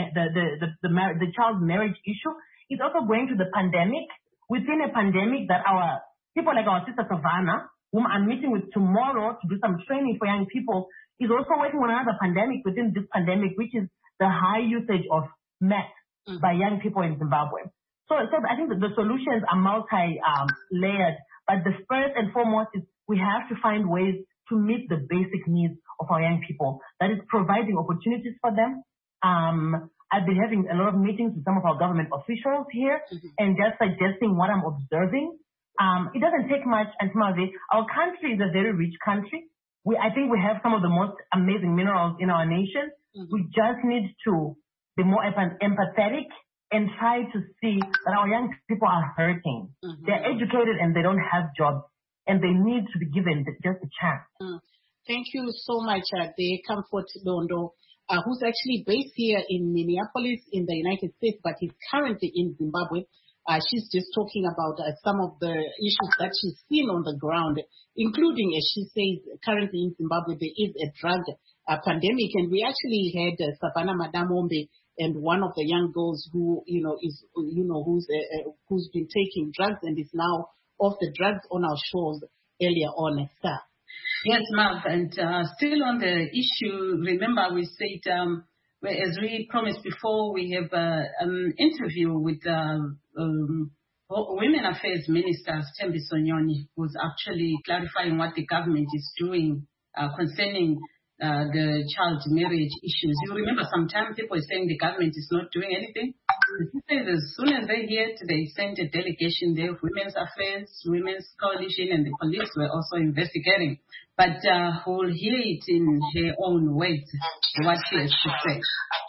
child marriage issue. It's also going to the pandemic. Within a pandemic that our people like our sister Savannah, whom I'm meeting with tomorrow to do some training for young people, is also working on another pandemic within this pandemic, which is the high usage of meth by young people in Zimbabwe. So I think that the solutions are multi-layered, but the first and foremost is we have to find ways to meet the basic needs of our young people. That is providing opportunities for them. I've been having a lot of meetings with some of our government officials here and just suggesting what I'm observing. It doesn't take much, and our country is a very rich country. I think we have some of the most amazing minerals in our nation. We just need to be more empathetic and try to see that our young people are hurting. They're educated and they don't have jobs, and they need to be given just a chance. Thank you so much, the Comfort Dondo, who's actually based here in Minneapolis in the United States, but is currently in Zimbabwe. She's just talking about some of the issues that she's seen on the ground, including, as she says, currently in Zimbabwe there is a drug pandemic, and we actually had Savannah Madamombe and one of the young girls who who's been taking drugs and is now off the drugs on our shores earlier on. Yes, Marv, and still on the issue, remember we said, as we promised before, we have an interview with Women Affairs Minister Thembi Sonyoni, who's actually clarifying what the government is doing concerning the child marriage issues. You remember sometimes people are saying the government is not doing anything. As soon as they hear it, they sent a delegation there of Women's Affairs, Women's Coalition, and the police were also investigating. But we'll hear it in her own words, what she has to say.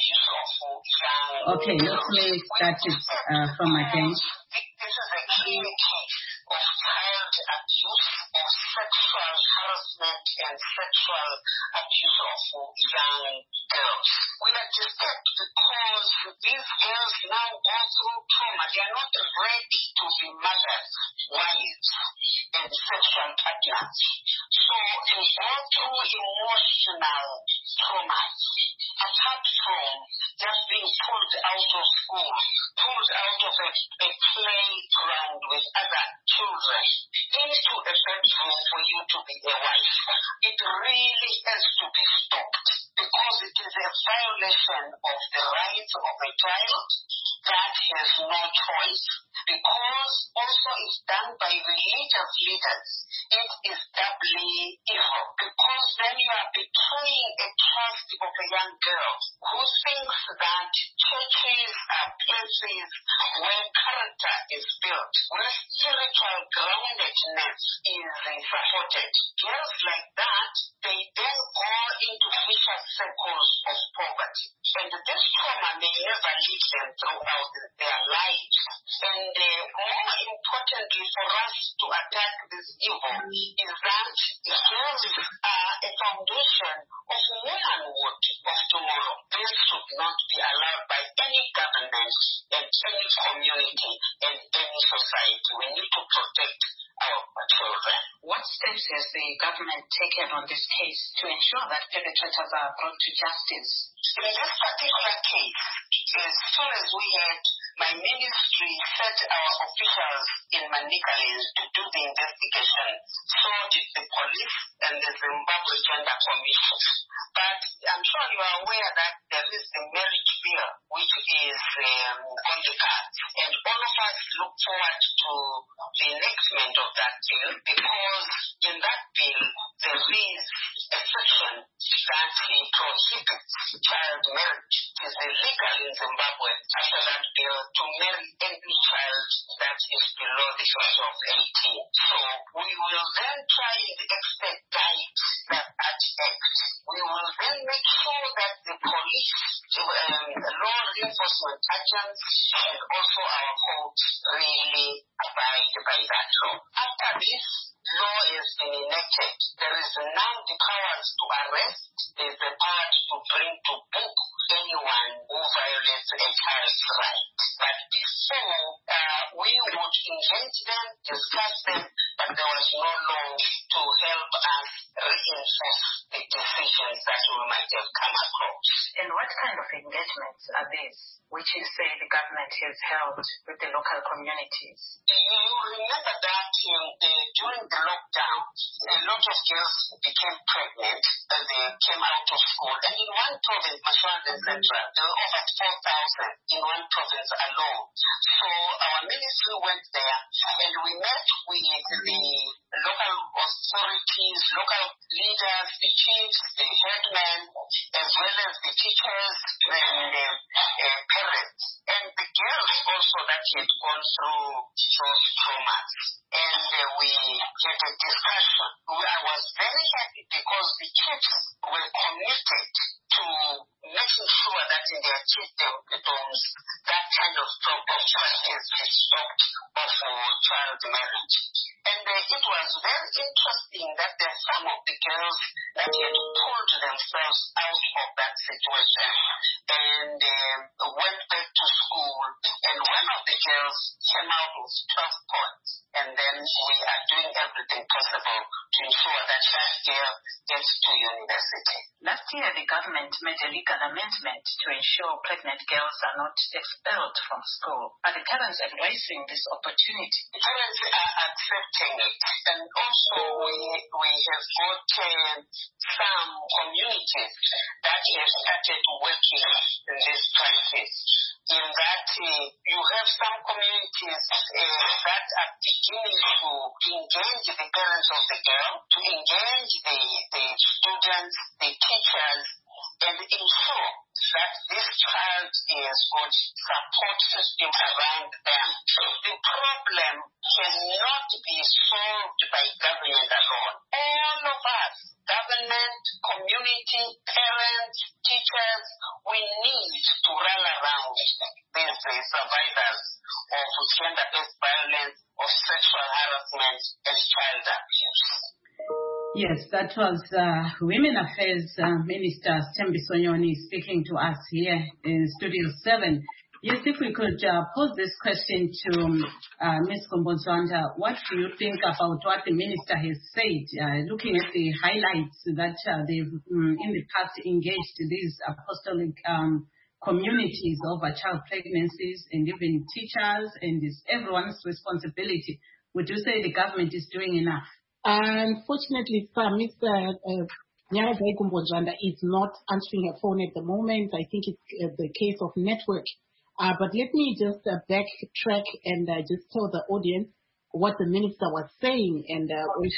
Okay, let me start it from again. This is a clear case of child abuse, of sexual harassment and sexual abuse of young girls. We are disturbed because these girls now go through trauma. They are not ready to be mothers, wives, and sexual partners. So they go through emotional trauma. Apart from just being pulled out of school, pulled out of a playground with other children, into a bedroom for you to be a wife. It really has to be stopped because it is a violation of the rights of a child that has no choice, because also it's done by religious leaders. It is doubly evil, because then you are betraying a trust of a young girl who thinks that churches are places where character is built, where spiritual groundedness is supported. Girls like that, they then go into vicious circles of poverty. poverty. And this trauma may never lead them throughout their lives. And more importantly for us to attack this evil is that girls are a foundation of womanhood of tomorrow. This should not be allowed by any government and any community and any society. We need to protect our children. What steps has the government taken on this case to ensure that perpetrators are brought to justice? In this particular case, as soon as we had my ministry set our officials in Manicaland to do the investigation, so did the police and the Zimbabwe Gender Commission. But I'm sure you are aware that there is a marriage bill which is on the cards, and all of us look forward to the enactment of that bill, because in that bill there is a section that prohibits child marriage. It is illegal in Zimbabwe after that bill to marry any child that is below the age of 18. So we will then try and expedite that act. We will then make sure that the police, law enforcement agents, and also our courts really abide by that law. After this law has been enacted, there is now the powers to arrest, there is the power to bring to book anyone who violates a child's rights. But before, we would engage them, discuss them, but there was no law to help us reinforce the decisions that we might have come across. And what kind of engagements are these, which you say the government has held with the local communities? You remember that during the lockdown, a lot of girls became pregnant as they came out of school. And in one province, Mashonaland Central, there were over 4,000 in one province alone. So our ministry went there and we met with the local authorities, local leaders, the chiefs, the headmen, as well as the teachers and parents. And the girls also that had gone through those traumas. And we had a discussion. I was very happy because the chiefs were committed to making sure that in their chiefdoms that kind of justice is stopped of child marriage. And it was very interesting that there were some of the girls that had pulled themselves out of that situation and went back to school. And one of the girls came out with 12 points. And then we are doing everything possible to ensure that that girl gets to university. Last year, the government made a legal amendment to ensure pregnant girls are not expelled from school. Are the parents embracing this opportunity? The parents are accepting it. And also, we have got some communities that have started working in this practice. In that you have some communities that are beginning to engage the parents of the girl, to engage the students, the teachers, and ensure that this child is got support system around them. The problem cannot be solved by government alone. All of us, government, community, parents, teachers, we need to run around these survivors of gender-based violence, of sexual harassment, and child abuse. Yes, that was Women Affairs Minister Sthembiso Sonyoni speaking to us here in Studio 7. Yes, if we could pose this question to Ms. Kumbonzwanda, what do you think about what the minister has said, looking at the highlights that they've in the past engaged these apostolic communities over child pregnancies and even teachers, and it's everyone's responsibility. Would you say the government is doing enough? Unfortunately, Mr. Nyaradzai Kumbonzwanda is not answering her phone at the moment. I think it's the case of network. But let me just backtrack and just tell the audience what the minister was saying, and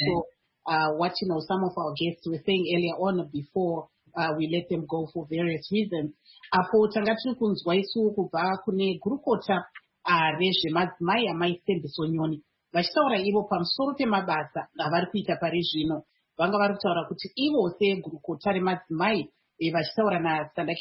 also what some of our guests were saying earlier on before we let them go for various reasons. Apo tangati kunzwa isu kubva kune gurukota rezvemadzimai amaSthembiso Sonyoni vachitaura ivo pamusoro pemabasa avari kuita pari zvino. Vanga vari kutaura kuti ivo segurukota remadzimai vachitaura naSandakile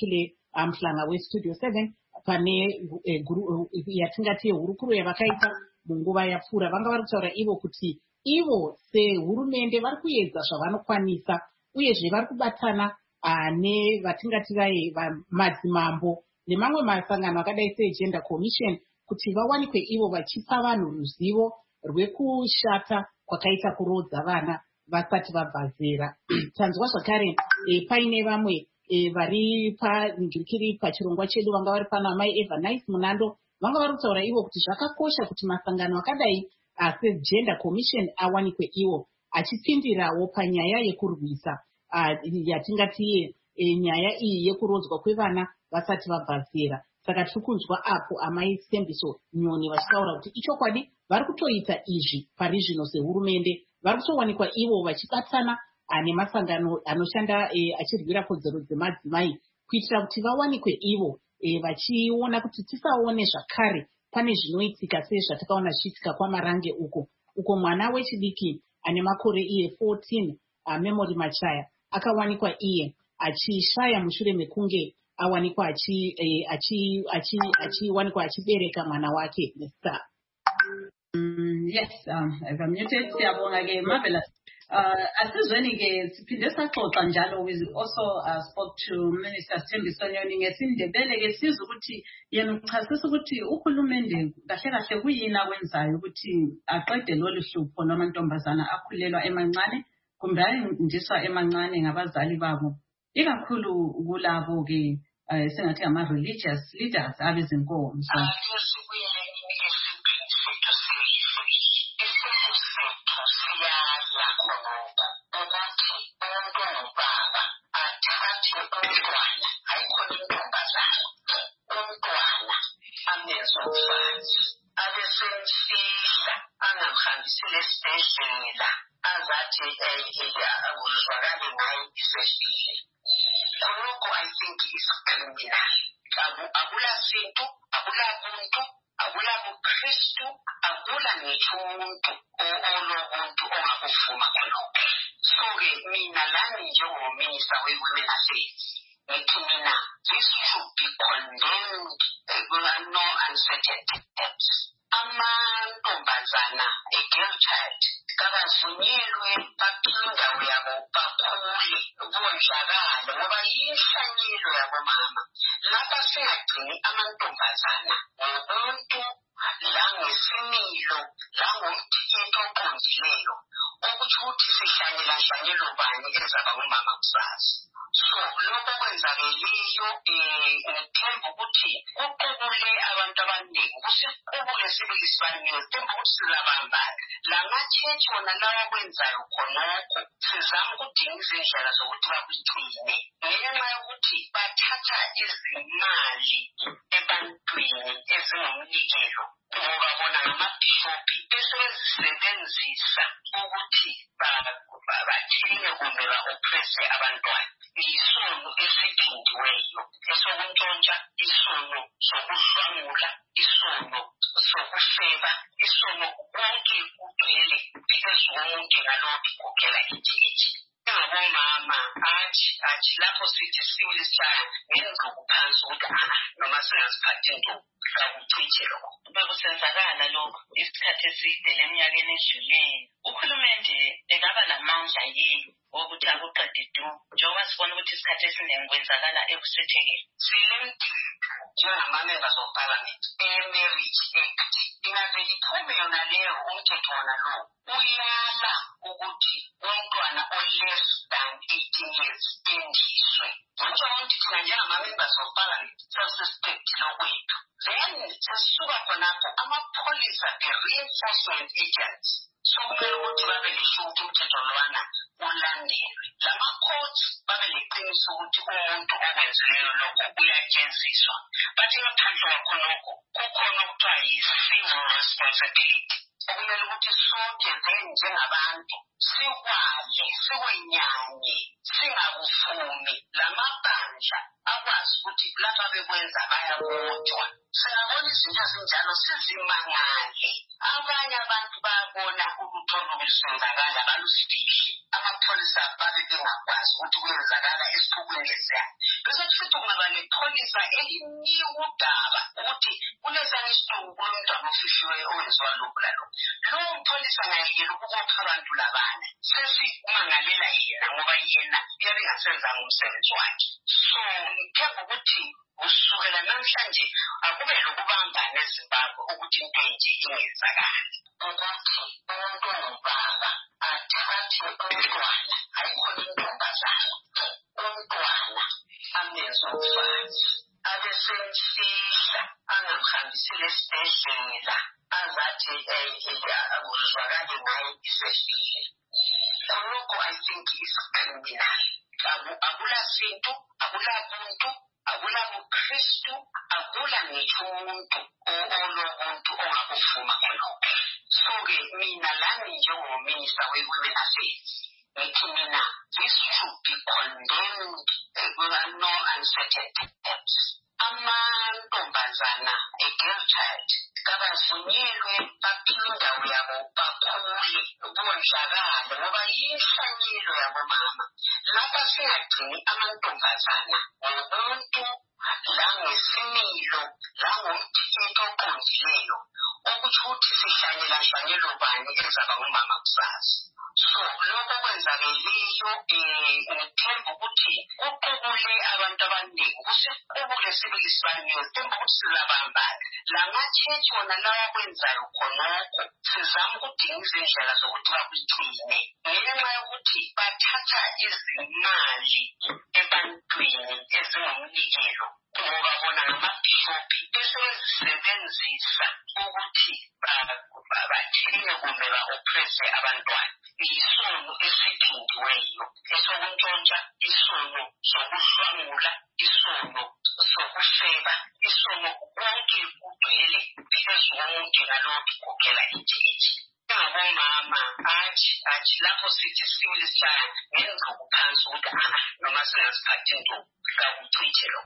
Mhlanga weStudio 7 pane yatingati hurukuro yavakaita munguva yapfuura. Vanga vari kutaura ivo kuti ivo sehurumende vari kuedza zvavanokwanisa, uyezve vari kubatana nevatingati madzimambo nemamwe masangano akadai seGender Commission kuti vawanikwe ivo vachipa vanhu ruzivo rwekushata kwakaita kurodza vana vasati vabva zera. Tanzwa zvakare paine vamwe vari paningirikiri pachirongwa chedu vanga vari pana mai Eva Nice Munando, vanga vari kutaura ivo kuti zvakakosha kuti masangano akadai seGender Commission awanikwe ivo achipindirawo panyaya yekurwisa yatingati nyaya iyi yekurodzwa kwevana vasati vabva zera. Saka tiri kunzwa apo amai Sembiso Nyoni vachitaura kuti ichokwadi vari kutoita izvi pari zvino sehurumende, vari kutowanikwa ivo vachibatana nemasangano anoshanda achirwira kodzero dzemadzimai kuitira kuti vawanikwe ivo vachiona kuti tisaone zvakare pane zvinoitika sezvatakaona zvichiitika kwaMarange uko mwana wechidiki ane makore 14 Memory Machaya akawanikwa iye achishaya mushure mekunge awanikwa achiwanikwa achibereka mwana wake Mr. Yes, muted siyabonga ke marvelous. Asizweni ke siphinde saxoxa njalo we also spoke to Minister Sembiso Nyoni ngesindebele ke sizwe ukuthi yena uchasisa ukuthi uhulumende kahle kahle kuyini akwenzayo ukuthi aqede lolu hlupho namantombazana akhulelwa emancane kumbe ayindiswa emancane ngabazali babo, ikakhulu kulabo ke sengathi ama-religious leaders abezinkonzo. I think is criminal. Abula sintu, abula buntu, abula bukristu, abula ngisho umuntu olobuntu ongakufuma khonokho. So ke mina lami njengominister we-Women Affairs, ngithi mina this should be condemned with no uncertainty terms. Amantombazana, a girl child, kabavunyelwe baphinda uyabo bakhule bonjakala ngoba yinhlanyelo yabomama. Lapha singagcini amantombazana ngobuntu langesimilo langomthetho oqondileyo okuthi ukuthi sihlanyela bani ezaba ngumama kusasa. So lokho kwenzakeleyo ngithemba ukuthi kuqubule abantu abaningi kusiqubule sibe isibaniyo themba ukuthi sizabambana lamachechi wona lawa kwenzayo khonokho sizama ukudinga izindlela zokuthi bakugcine ngenxa yokuthi bathatha izimali ebantwini ezingumnikelo ngoba bona ngamabhishophi besebenzisebenzisa ukuthi bathile kumbe ba-oppresse abantwana. Isono esithindiweyo esokuntshontsha, isono sokudlwangula, isono sokuseba, isono konke kugcwele phezu komuntu ngalokho kugela ijeji. Ingabomama athi lapho sithi siwulisaya ngendlubu phansi ukuthi noma singaziphathi ndubu sakuciche lokho. Bekusenzakala lokho isikhathi eside leminyakeni edlulile. Uhulumende engaba namandla yini wokuthi akuqede du njengoba sibona ukuthi isikhathi esiningi kwenzakala ekusethekeni. Njengama-members of parliament e-Marriage Act ingavele iphume yona leyo umthetho wona lowo uyala ukuthi umntwana o-less than 18 years endiswe. Kutsho ukuthi thina njengama-members of parliament sasesiqedile okwethu. Then sesisuka khonapho amapholisa, the reinforcement agents, sokumele ukuthi babe lisho ukuthi umthetho lwana ulandelwe. Lama-courts babe leqiniso ukuthi umuntu okwenzileyo lokho uyajeziswa. Bathi ngaphandle kwakhonokho kukhona okuthiwa yi-civil responsibility okumele ukuthi sonke then njengabantu sikwale, sikwenyanye, singakufuni lamabandla akwazi ukuthi lapha bekwenza bayabotshwa. Singabona izinto ezinjalo sizimangale. Abanye abantu bayabona ukuthi olusenzakala balusifihle. Amapholisa babe bengakwazi ukuthi kwenzakala esikhukweni lesiyana. Bese futhi kungaba ipholisa elinika udaba ukuthi kulesana isihlungu kulomntwana ofishiweyo owenziwa lokhu lalo. Lowo mpholisa ngayekela ukubopha abantu labana. Sesimangalela yena ngoba yena uyabe engasenzanga umsebenzi wakhe. So ngithemba ukuthi kusukela namhlanje akube lokubambana eZimbabwe ukuthi into enje ingenzakali. Ukuthi umuntu ongubaba athathe umntwana, ayikhona intombazana, umntwana amenze umfazi, abesemfihla angamhambisile esibhedlela azathi akuzwakale ngaye isefile. Lokho I think is criminal. Akula sintu, akula muntu, akula buKristu, akula ngitsho umuntu olobuntu ongakuvuma khonokho. So-ke mina lami njengoMinister we-Women Affairs, ngithi mina this should be condemned with no uncertain terms. Amantombazana, a girl child, kabavunyelwe baphile indawo yabo bakhule bonjakale ngoba yinhlanyelo yabomama. Lapha singagcini amantombazana ngobuntu langesimilo langomthetho oqondileyo okuthi ukuthi sihlanyela bani ezaba ngumama kusasa. So lokho kwenzakeleyo ngithemba ukuthi uqubule abantu abaningi kusiqubule sibili sibaniyo themba ukuthi silabambana. Lamachechi wona lawa kwenzayo khonokho sizama ukudinga izindlela zokuthi bakugcine ngenxa yokuthi bathatha izimali ebantwini ezingumnikelo ngoba bona ngamabhishophi besebenzisa ukuthi bathenge kumbe ba-oppresse abantwana. Isono esiphindiweyo esokuntshontsha, isono sokudlwangula, isono sokusheba, isono konke kugcwele phezu komuntu ngalokho kugela ijeji. Ngabomama athi lapho sithi siwilisana ngenza ukuphansi ukuthi noma singasiphathi into kakucithi lo.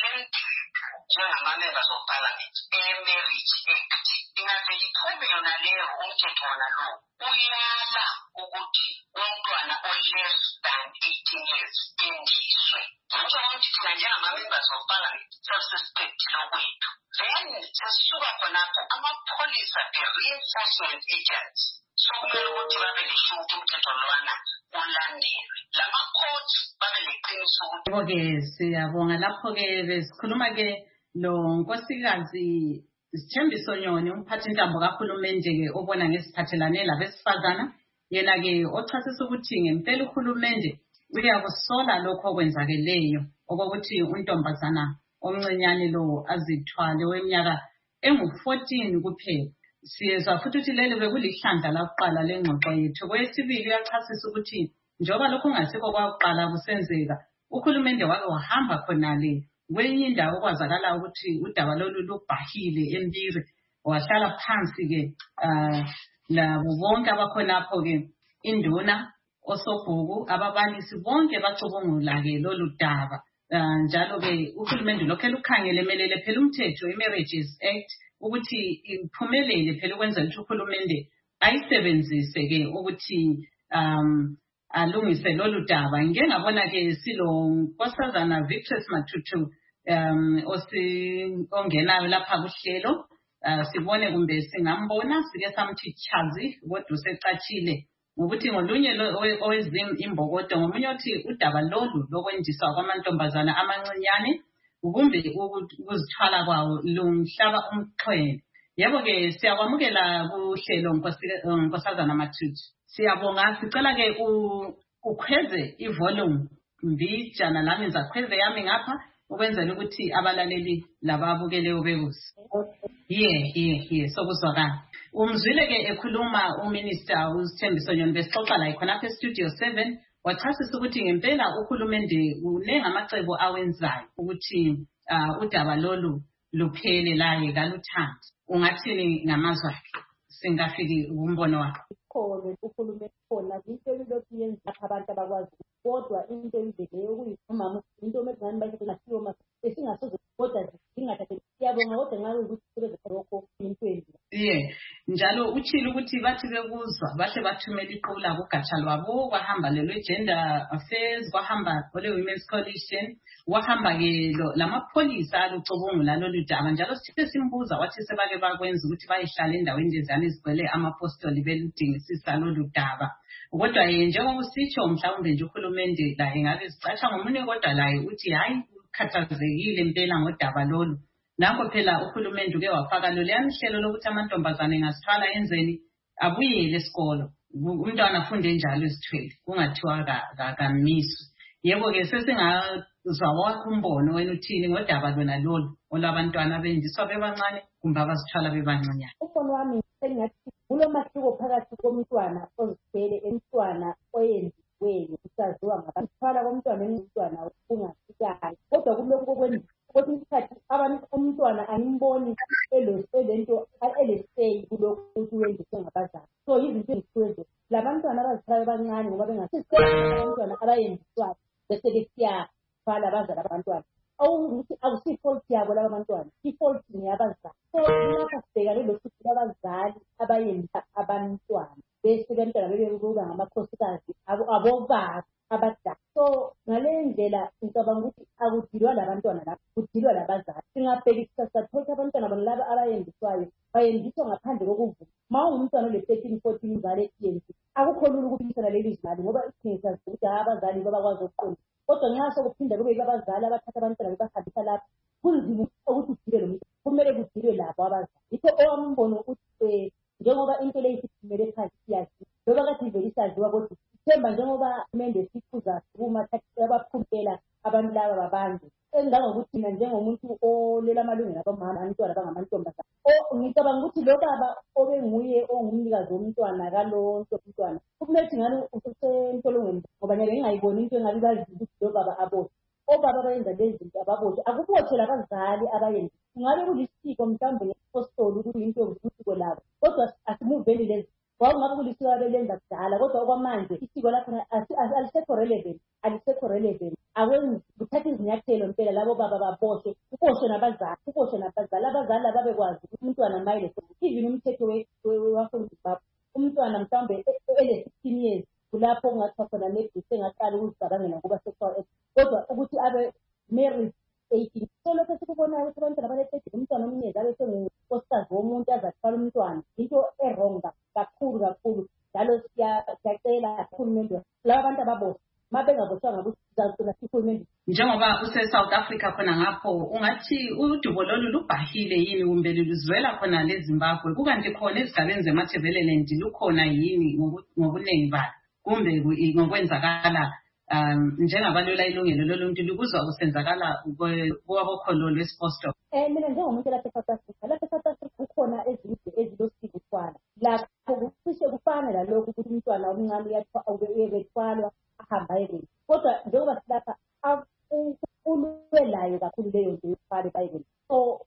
Njengama-members of parliament, a-marriage act ingavele iphume yona leyo umthetho wona lo uyala ukuthi umntwana o-less than 18 years endiswe. Ngitsho ukuthi thina njengama-members of parliament sasesiphektile kwethu. Then sesisuka khonapho amapholisa, the reinforcement agents, sokumele ukuthi babe lisho ukuthi umthetho lwana ulandelwe. Lama-courts babe leqiniso ukuthi. Yebo-ke siyabonga lapho-ke besikhuluma-ke lo nkosikazi Sithembiso Nyoni, umphathintambo kahulumende-ke obona ngesiphathelane labesifazana. Yena-ke ochasisa ukuthi ngempela uhulumende uyakusola lokho okwenzakeleyo okokuthi untombazana omncinyane lo azithwale weminyaka engu-14 kuphela. Siyezwa futhi ukuthi lelo bekulihlandla lakuqala lengxoxo yethu. Kwesibili uyachasisa ukuthi njengoba lokho kungasikho kwakuqala kusenzeka, uhulumende wake wahamba khonale kwenye indawo okwazakala ukuthi udaba lolu lubhahile eMpiri, wahlala phansi-ke labo bonke abakhonapho-ke, induna, osobhuku, ababalisi bonke bacubungula-ke lolu daba. Njalo-ke uhulumende lokho elukhangele emelele phela umthetho i-Marriages Act ukuthi iphumelele phela ukwenzela ukuthi uhulumende ayisebenzise-ke ukuthi alungise lolu daba. Ngike ngabona-ke silo nkosazana Victress Matutu ongenayo lapha kuhlelo, sibone kumbe singambona, sike samthi chazi kodwa usecatshile ngokuthi ngolunye imbokodo ngomunye othi udaba lolu lokwendiswa kwamantombazana amancinyane kumbe ukuzithwala kwawo lumhlaba umxhwele. Yebo-ke siyakwamukela kuhlelo nkosazana Matutu. Siyabonga, sicela-ke ukhweze ivolume mbijana nami ngizakhweze yami ngapha ukwenzela ukuthi abalaleli lababukeleyo bekuze. Sokuzwakala. Umzwile-ke ekhuluma uMinister uSithembiso Nyoni besixoxa la khonapha eStudio 7, wachasisa ukuthi ngempela uhulumende unengamacebo awenzayo ukuthi udaba lolu luphele la-ke kaluthandi. Ungathini ngamazwi akhe? Singafiki umbono wakho. Khona uhulumende khona into elokhu yenza abantu abakwazi kodwa into endlele ukuyimama into omezana bayisebenzisiwe mase esingasoze kodwa zingathathe siyabonga kodwa ngabe ukuthi kube lokho into endle. njalo utshilo ukuthi bathi bekuzwa bahle bathumela iqula kugatsha lwabo kwahamba lelo gender affairs kwahamba ole women's coalition wahamba ke lamapholisa alucubungula lolu daba njalo sithe simbuza wathi sebake bakwenza ukuthi bayihlala endaweni lezana ezigcwele amapostoli beludingisisa lolu daba kodwa njengoba usitsho mhlawumbe nje uhulumende la engabe sicatsha ngomunye kodwa laye uthi hayi ukhathazekile impela ngodaba lolu nakho phela uhulumende uke wafaka lo leyanhlelo lokuthi amantombazane ngasithwala enzeni abuyele esikolo umntwana afunde njalo esithwele kungathiwa kamiswe yebo ke sesingazwa wakho umbono wena uthini ngodaba lona lolu olabantwana bendiswa bebancane kumbe abazithwala bebancane. Umbono wami sengathi kulo mahluko phakathi komntwana ozithwele emntwana oyenziwe usaziwa ngabathwala komntwana nomntwana ungafikayo kodwa kulokho kokwenziwa kodwa isikhathi abantu umntwana angimboni elento elesey kulokho ukuthi wendiswe ngabazali so izinto ezithiwezo labantwana abazithwala abancane ngoba bengasisebenzisa abantwana abayenziswayo bese besiyafala abazali abantwana awukuthi akusifault yabo laba bantwana ifault ngiyabazali so lapha sibhekane lokuthi abazali abayenza abantwana bese abantwana bebebuka ngamakhosikazi abobaba abadala so ngale ndlela ngicabanga ukuthi akudilwa labantwana lapho kudilwa labazali singabhekisa sathola abantwana bonalaba abayendiswayo bayendiswa ngaphandle kokuvuma ma ungumntwana ole-13 14 ingane eyenzi akukho lula ukuphikisana leli zimali ngoba isingazi ukuthi abazali babakwazi ukuqonda kodwa nxa sokuphinda kube abazali abathatha abantwana bebahambisa lapho kunzima ukuthi udilwe lo muntu kumele kudilwe labo abazali yikho owambono ukuthi njengoba into leyi siphumele phansi siyazi loba kathi ivele isaziwa kodwa themba njengoba mende sikhuza kumathathi abaphumpela abantu laba babantu engangokuthi mina njengomuntu olela amalungelo abamama abantwana abangamantombazana ngicabanga ukuthi lo baba obenguye ongumnikazi womntwana kalonke umntwana kumele ukuthi ngani usentolongweni ngoba nyake ngingayiboni into engabe bazi ukuthi lo baba abothe obaba abayenza lezi zinto ababoshwe akubotshwe labazali abayenza ngabe kulisiko mhlawumbe ngepostoli ukuthi into yokusiko labo kodwa asimuveli lezi kwakungabe kulisiko abelenza kudala kodwa okwamanje isiko lakhona alisekho relevant akwenzi kuthatha izinyathelo mpela labo baba baboshwe kuboshwe nabazali abazali ababekwazi ukuthi umntwana mayile even umthetho wafundisi babo umntwana mhlawumbe ele-16 years kulapho kungathiwa khona nebhisi engaqala ukuzicabangela ngoba sexual act kodwa ukuthi abe married 18 so lokho sikubonayo ukuthi abantwana bale-30 umntwana omnyezi abe sengunkosikazi womuntu azathwala umntwana into eronga kakhulu njalo siyacela uhulumende laba abantu ababoshwe ma bengaboshwanga ukuthi sizagcina sihulumende njengoba use-South Africa khona ngapho ungathi udubo lolu lubhahile yini kumbe luzwela khona leZimbabwe kukanti khona ezigabeni zeMatabeleland lukhona yini ngobuningi balo kumbe ngokwenzakala njengabalwela ilungelo loluntu likuzwa kusenzakala kwabokholo lwesiposto. Mina njengomuntu lapha eSouth Africa kukhona ezinye ezilosiko thwala lapho kucishe kufana lalokhu ukuthi umntwana omncane uyethwalwa ahamba yekeni kodwa njengoba silapha ulwelayo kakhulu leyo nto yokuthwala eBhayibheli so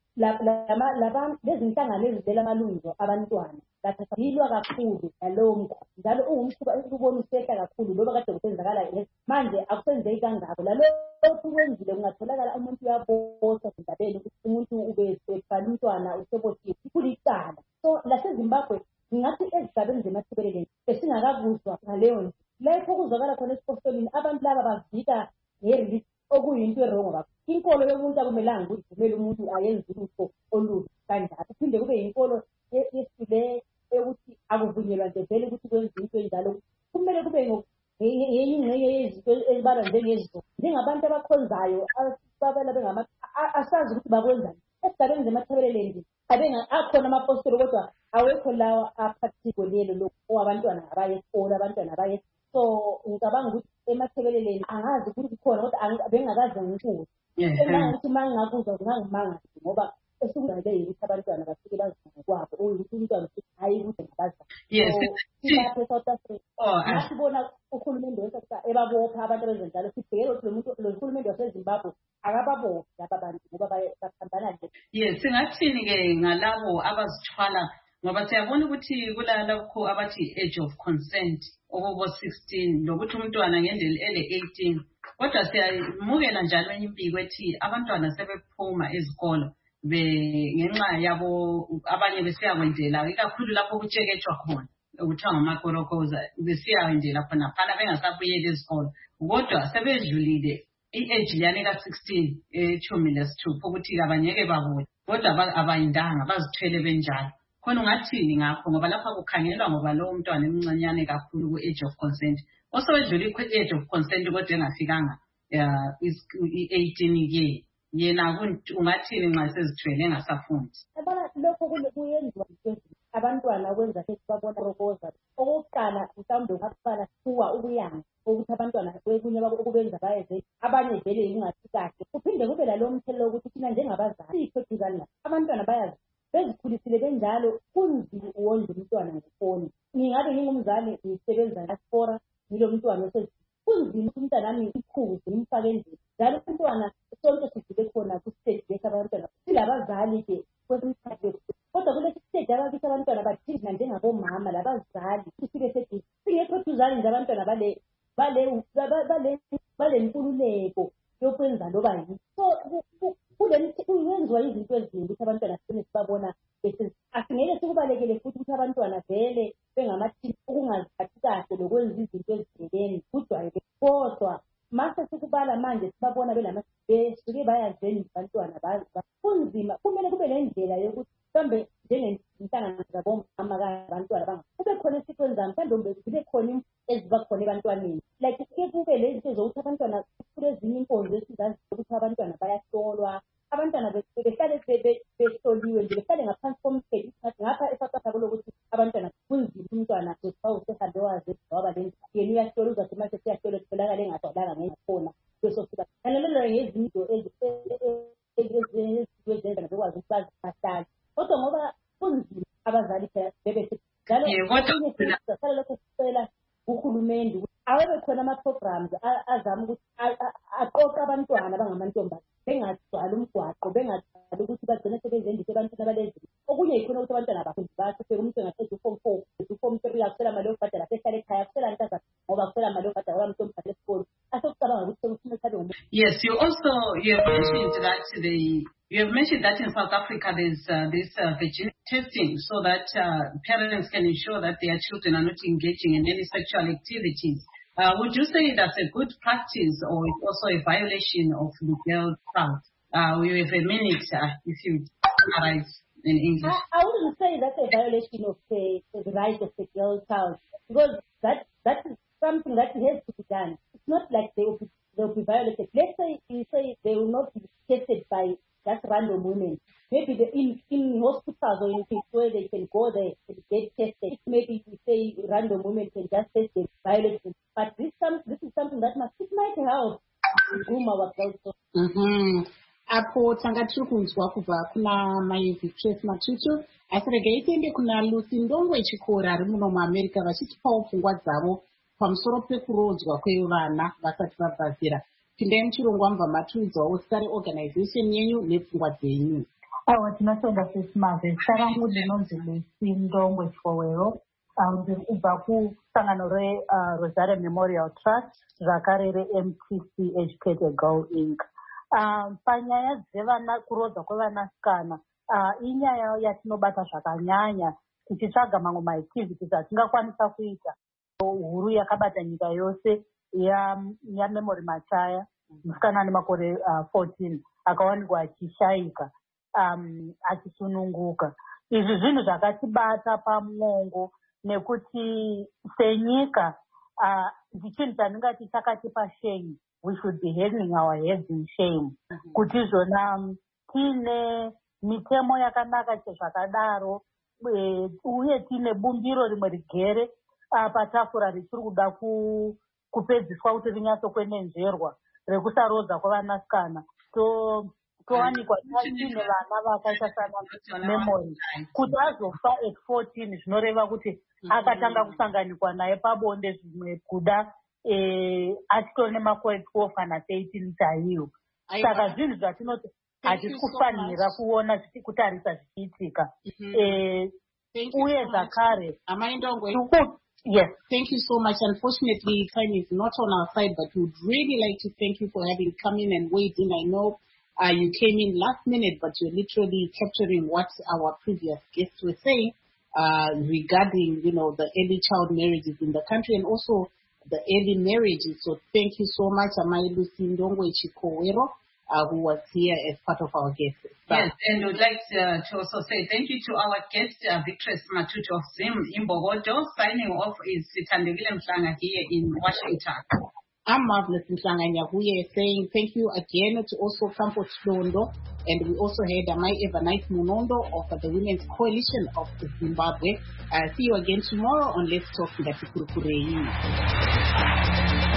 lezi nhlangano ezivela amalungelo abantwana lathazilwa kakhulu nalowo mkhuba njalo ungumkhuba ukubona usehla kakhulu loba kade kusenzakala manje akusenzeki kangako lalokhu kwenzile kungatholakala umuntu uyaboshwa endabeni ukuthi umuntu ubethwala umntwana useboshile kulicala so laseZimbabwe ngingathi ezigabeni zeMatabeleland besingakakuzwa ngaleyo nto lapho kuzwakala khona esipostolini abantu laba bavika ngereligion okuyinto erongo kakhulu inkolo yomuntu akumelanga ukuthi ivumele umuntu ayenze ulutho olubi kanjalo kuphinde kube yinkolo yesile ukuthi akuvunyelwa nje vele ukuthi kwenze into enjalo kumele kube ngeyingxenye yezinto ezibalwa njengezizo njengabantu abakhonzayo babela asazi ukuthi bakwenzani esigabeni zeMatabeleland akhona amapostoli kodwa awekho lawa aphathiko lelo lokhu abantwana abayesikolo abantwana abaye so ngicabanga ukuthi eMatabeleland angazi ukuthi kukhona kodwa bengakaze ngikuze ukuthi uma ngingakuzwa ngangimanga ngoba esingale ukuthi abantwana bafike bazibona kwabo ukuthi umntwana uthi hayi ukuthi ngabazali lapho eSouth Africa asibona uhulumende wesatha ebabopha abantu abenzenjalo sibhekele ukuthi lo hulumende waseZimbabwe akababophi laba bantu ngoba baphambana nje singathini-ke ngalabo abazithwala ngoba siyabona ukuthi kulalokho abathi age of consent okubo-16 lokuthi umntwana ngendlela ele-18 kodwa siyamukela njalo impiko ethi abantwana sebephuma ezikolo ngenxa yabo abanye besiyakwendela ikakhulu lapho kutsheketshwa khona okuthiwa ngamakorokoza besiyawendela khona phana bengasabuyeli ezikolo kodwa sebedlulile i-age liyane ka-16 echumi lesithupha ukuthi abanyeke babuye kodwa abayindanga bazithwele benjalo khona ungathini ngakho ngoba lapha kukhangelwa ngoba lowo mntwana emncanyane kakhulu ku-age of consent osewedlula i-age of consent kodwa engafikanga i-18 yena ungathini nxa sezithwele engasafundi lokho kuyenziwa abantwana ukwenza babona rokoza okokuqala mhlawumbe ungaqala kuwa ubuyanga ukuthi abantwana kwekunye okubenza bayenze abanye vele ingathi kahle kuphinde kube lalo mthelelo ukuthi thina njengabazali sikho duzane abantwana bayazi bezikhulisile benjalo kunzima uwondla umntwana ngefoni ngingabe ngingumzali ngisebenza ngaspora ngilo mntwana kunzima ukuthi umntwana nami ikhuze ngimfake endlini njalo umntwana sonke sidlule khona kustage lesabantwana silabazali ke kwesimthathe kodwa kulesi stage abakithi abantwana bathina njengabomama labazali sibe sethi singekho duzane nje abantwana bale nkululeko yokwenza loba yini so kuyenziwa izinto eziningi ukuthi abantwana sine sibabona asingeke sikubalekele futhi ukuthi abantwana vele bengamathini ukungaziphathi kahle lokwenza izinto ezihleleni kujwayele kodwa mase sikubala manje sibabona besuke bayazeni abantwana kunzima kumele kube nendlela yokuthi mhlawumbe njengenhlangano zabomama kabantwana kube khona esikwenzayo mhlawumbe zibe khona eziba khona ebantwaneni like kuke kube le zinto zokuthi abantwana kule ezinye inkonzo esizaziyo ukuthi abantwana bayahlolwa abantwana behlale behloliwe nje behlale ngaphansi komthetho ngapha esathatha kulokuthi abantwana kunzima umntwana kuthiwa usehambe waze waba le yena uyahlola uzathi mase siyahlola kutholakale engadalanga ngengakhona besofika nalelo ngezinto ezenza bekwazi ukuthi bazihlale kodwa ngoba kunzima abazali bebethi njalo lokhu kucela uhulumende awabe khona ama-programs azama ukuthi aqoqa abantwana abangamantombazane bengagcwali umgwaqo bengagcwali ukuthi bagcine sebezendise ebantwini abalezini okunye yikhona ukuthi abantwana abafundi basufeka umuntu engaqeda u-form 4 u-form 3 akusela mali yokubhadala sehlala ekhaya akusela ntazana ngoba akusela mali yokubhadala ngoba mntu ombhadala esikolo asekucabanga ukuthi sekufuna uthathe Yes, you have mentioned that in South Africa there's this virginity testing so that parents can ensure that their children are not engaging in any sexual activities. Would you say that's a good practice or it's also a violation of the girl child? We have a minute if you summarize in English. I wouldn't say that's a violation of the right of the girl child because that is something that has to be done. It's not like they'll be violated. Let's say you say they will not be tested by just random women. Maybe in hospitals or in places where they can go there and get tested. Maybe you say random women can just test them, violate them. But this is something that might help groom our culture. Apo tanga tiri kunzwa kubva kuna mai Victress Matutu asi regai tiende kuna Lucy Ndongwe Chikora ari muno muAmerica vachitipawo pfungwa dzavo pamusoro pekurodzwa kwevana vasati vabvazira. Pindai muchirongwa mubva matuudzawo zita reorganization yenyu nepfungwa dzenyu. Awa tinotenda sesimaze zita rangu ndinonzi Lucy Ndongwe Chikowero ndiri kubva kusangano reRosario Memorial Trust zvakare reMTC Educated Girl Inc. Panyaya dzevana kurodzwa kwevanasikana inyaya yatinobata zvakanyanya tichitsvaga mamwe maactivities atingakwanisa kuita huru yakabata nyika yose yaMemory Machaya musikana ane makore 14 akawanikwa achishayika achisununguka. Izvi zvinhu zvakatibata pamwongo nekuti senyika ndichinhu chandingati chakatipa shame. We should be hanging our heads in shame. Kuti zvona tine mitemo yakanaka zvakadaro uye tine bumbiro rimwe rigere patafura richiri kuda kupedziswa kuti rinyatsokwenenzverwa rekusarodza kwevanasikana towanikwa tine vana vakaita sana Memory kuti azofa at 14 zvinoreva kuti akatanga kusanganikwa naye pabonde zvimwe kuda achitori nemakore 12 kana 13 chaiwo. Saka zvinhu zvatinoti hatisi kufanira kuona kutarisa zvichiitika. Uye zvakare yes, thank you so much. Unfortunately, time is not on our side, but we would really like to thank you for having come in and weighed in. I know You came in last minute, but you're literally capturing what our previous guests were saying regarding, the early child marriages in the country and also the early marriages. So thank you so much, Amai Lucy Ndongwe Chikowero, who was here as part of our guests. Yes, and would like to also say thank you to our guest, Victress Matutu of Zim Imbogodo. Signing off is Sithandekile Mhlanga here in Washington. I'm Marvelous Mhlanga Nyavuye saying thank you again to also Campo Chilondo, and we also had Amai Evernight Munondo of the Women's Coalition of Zimbabwe. See you again tomorrow on Let's Talk Ngatikurukure.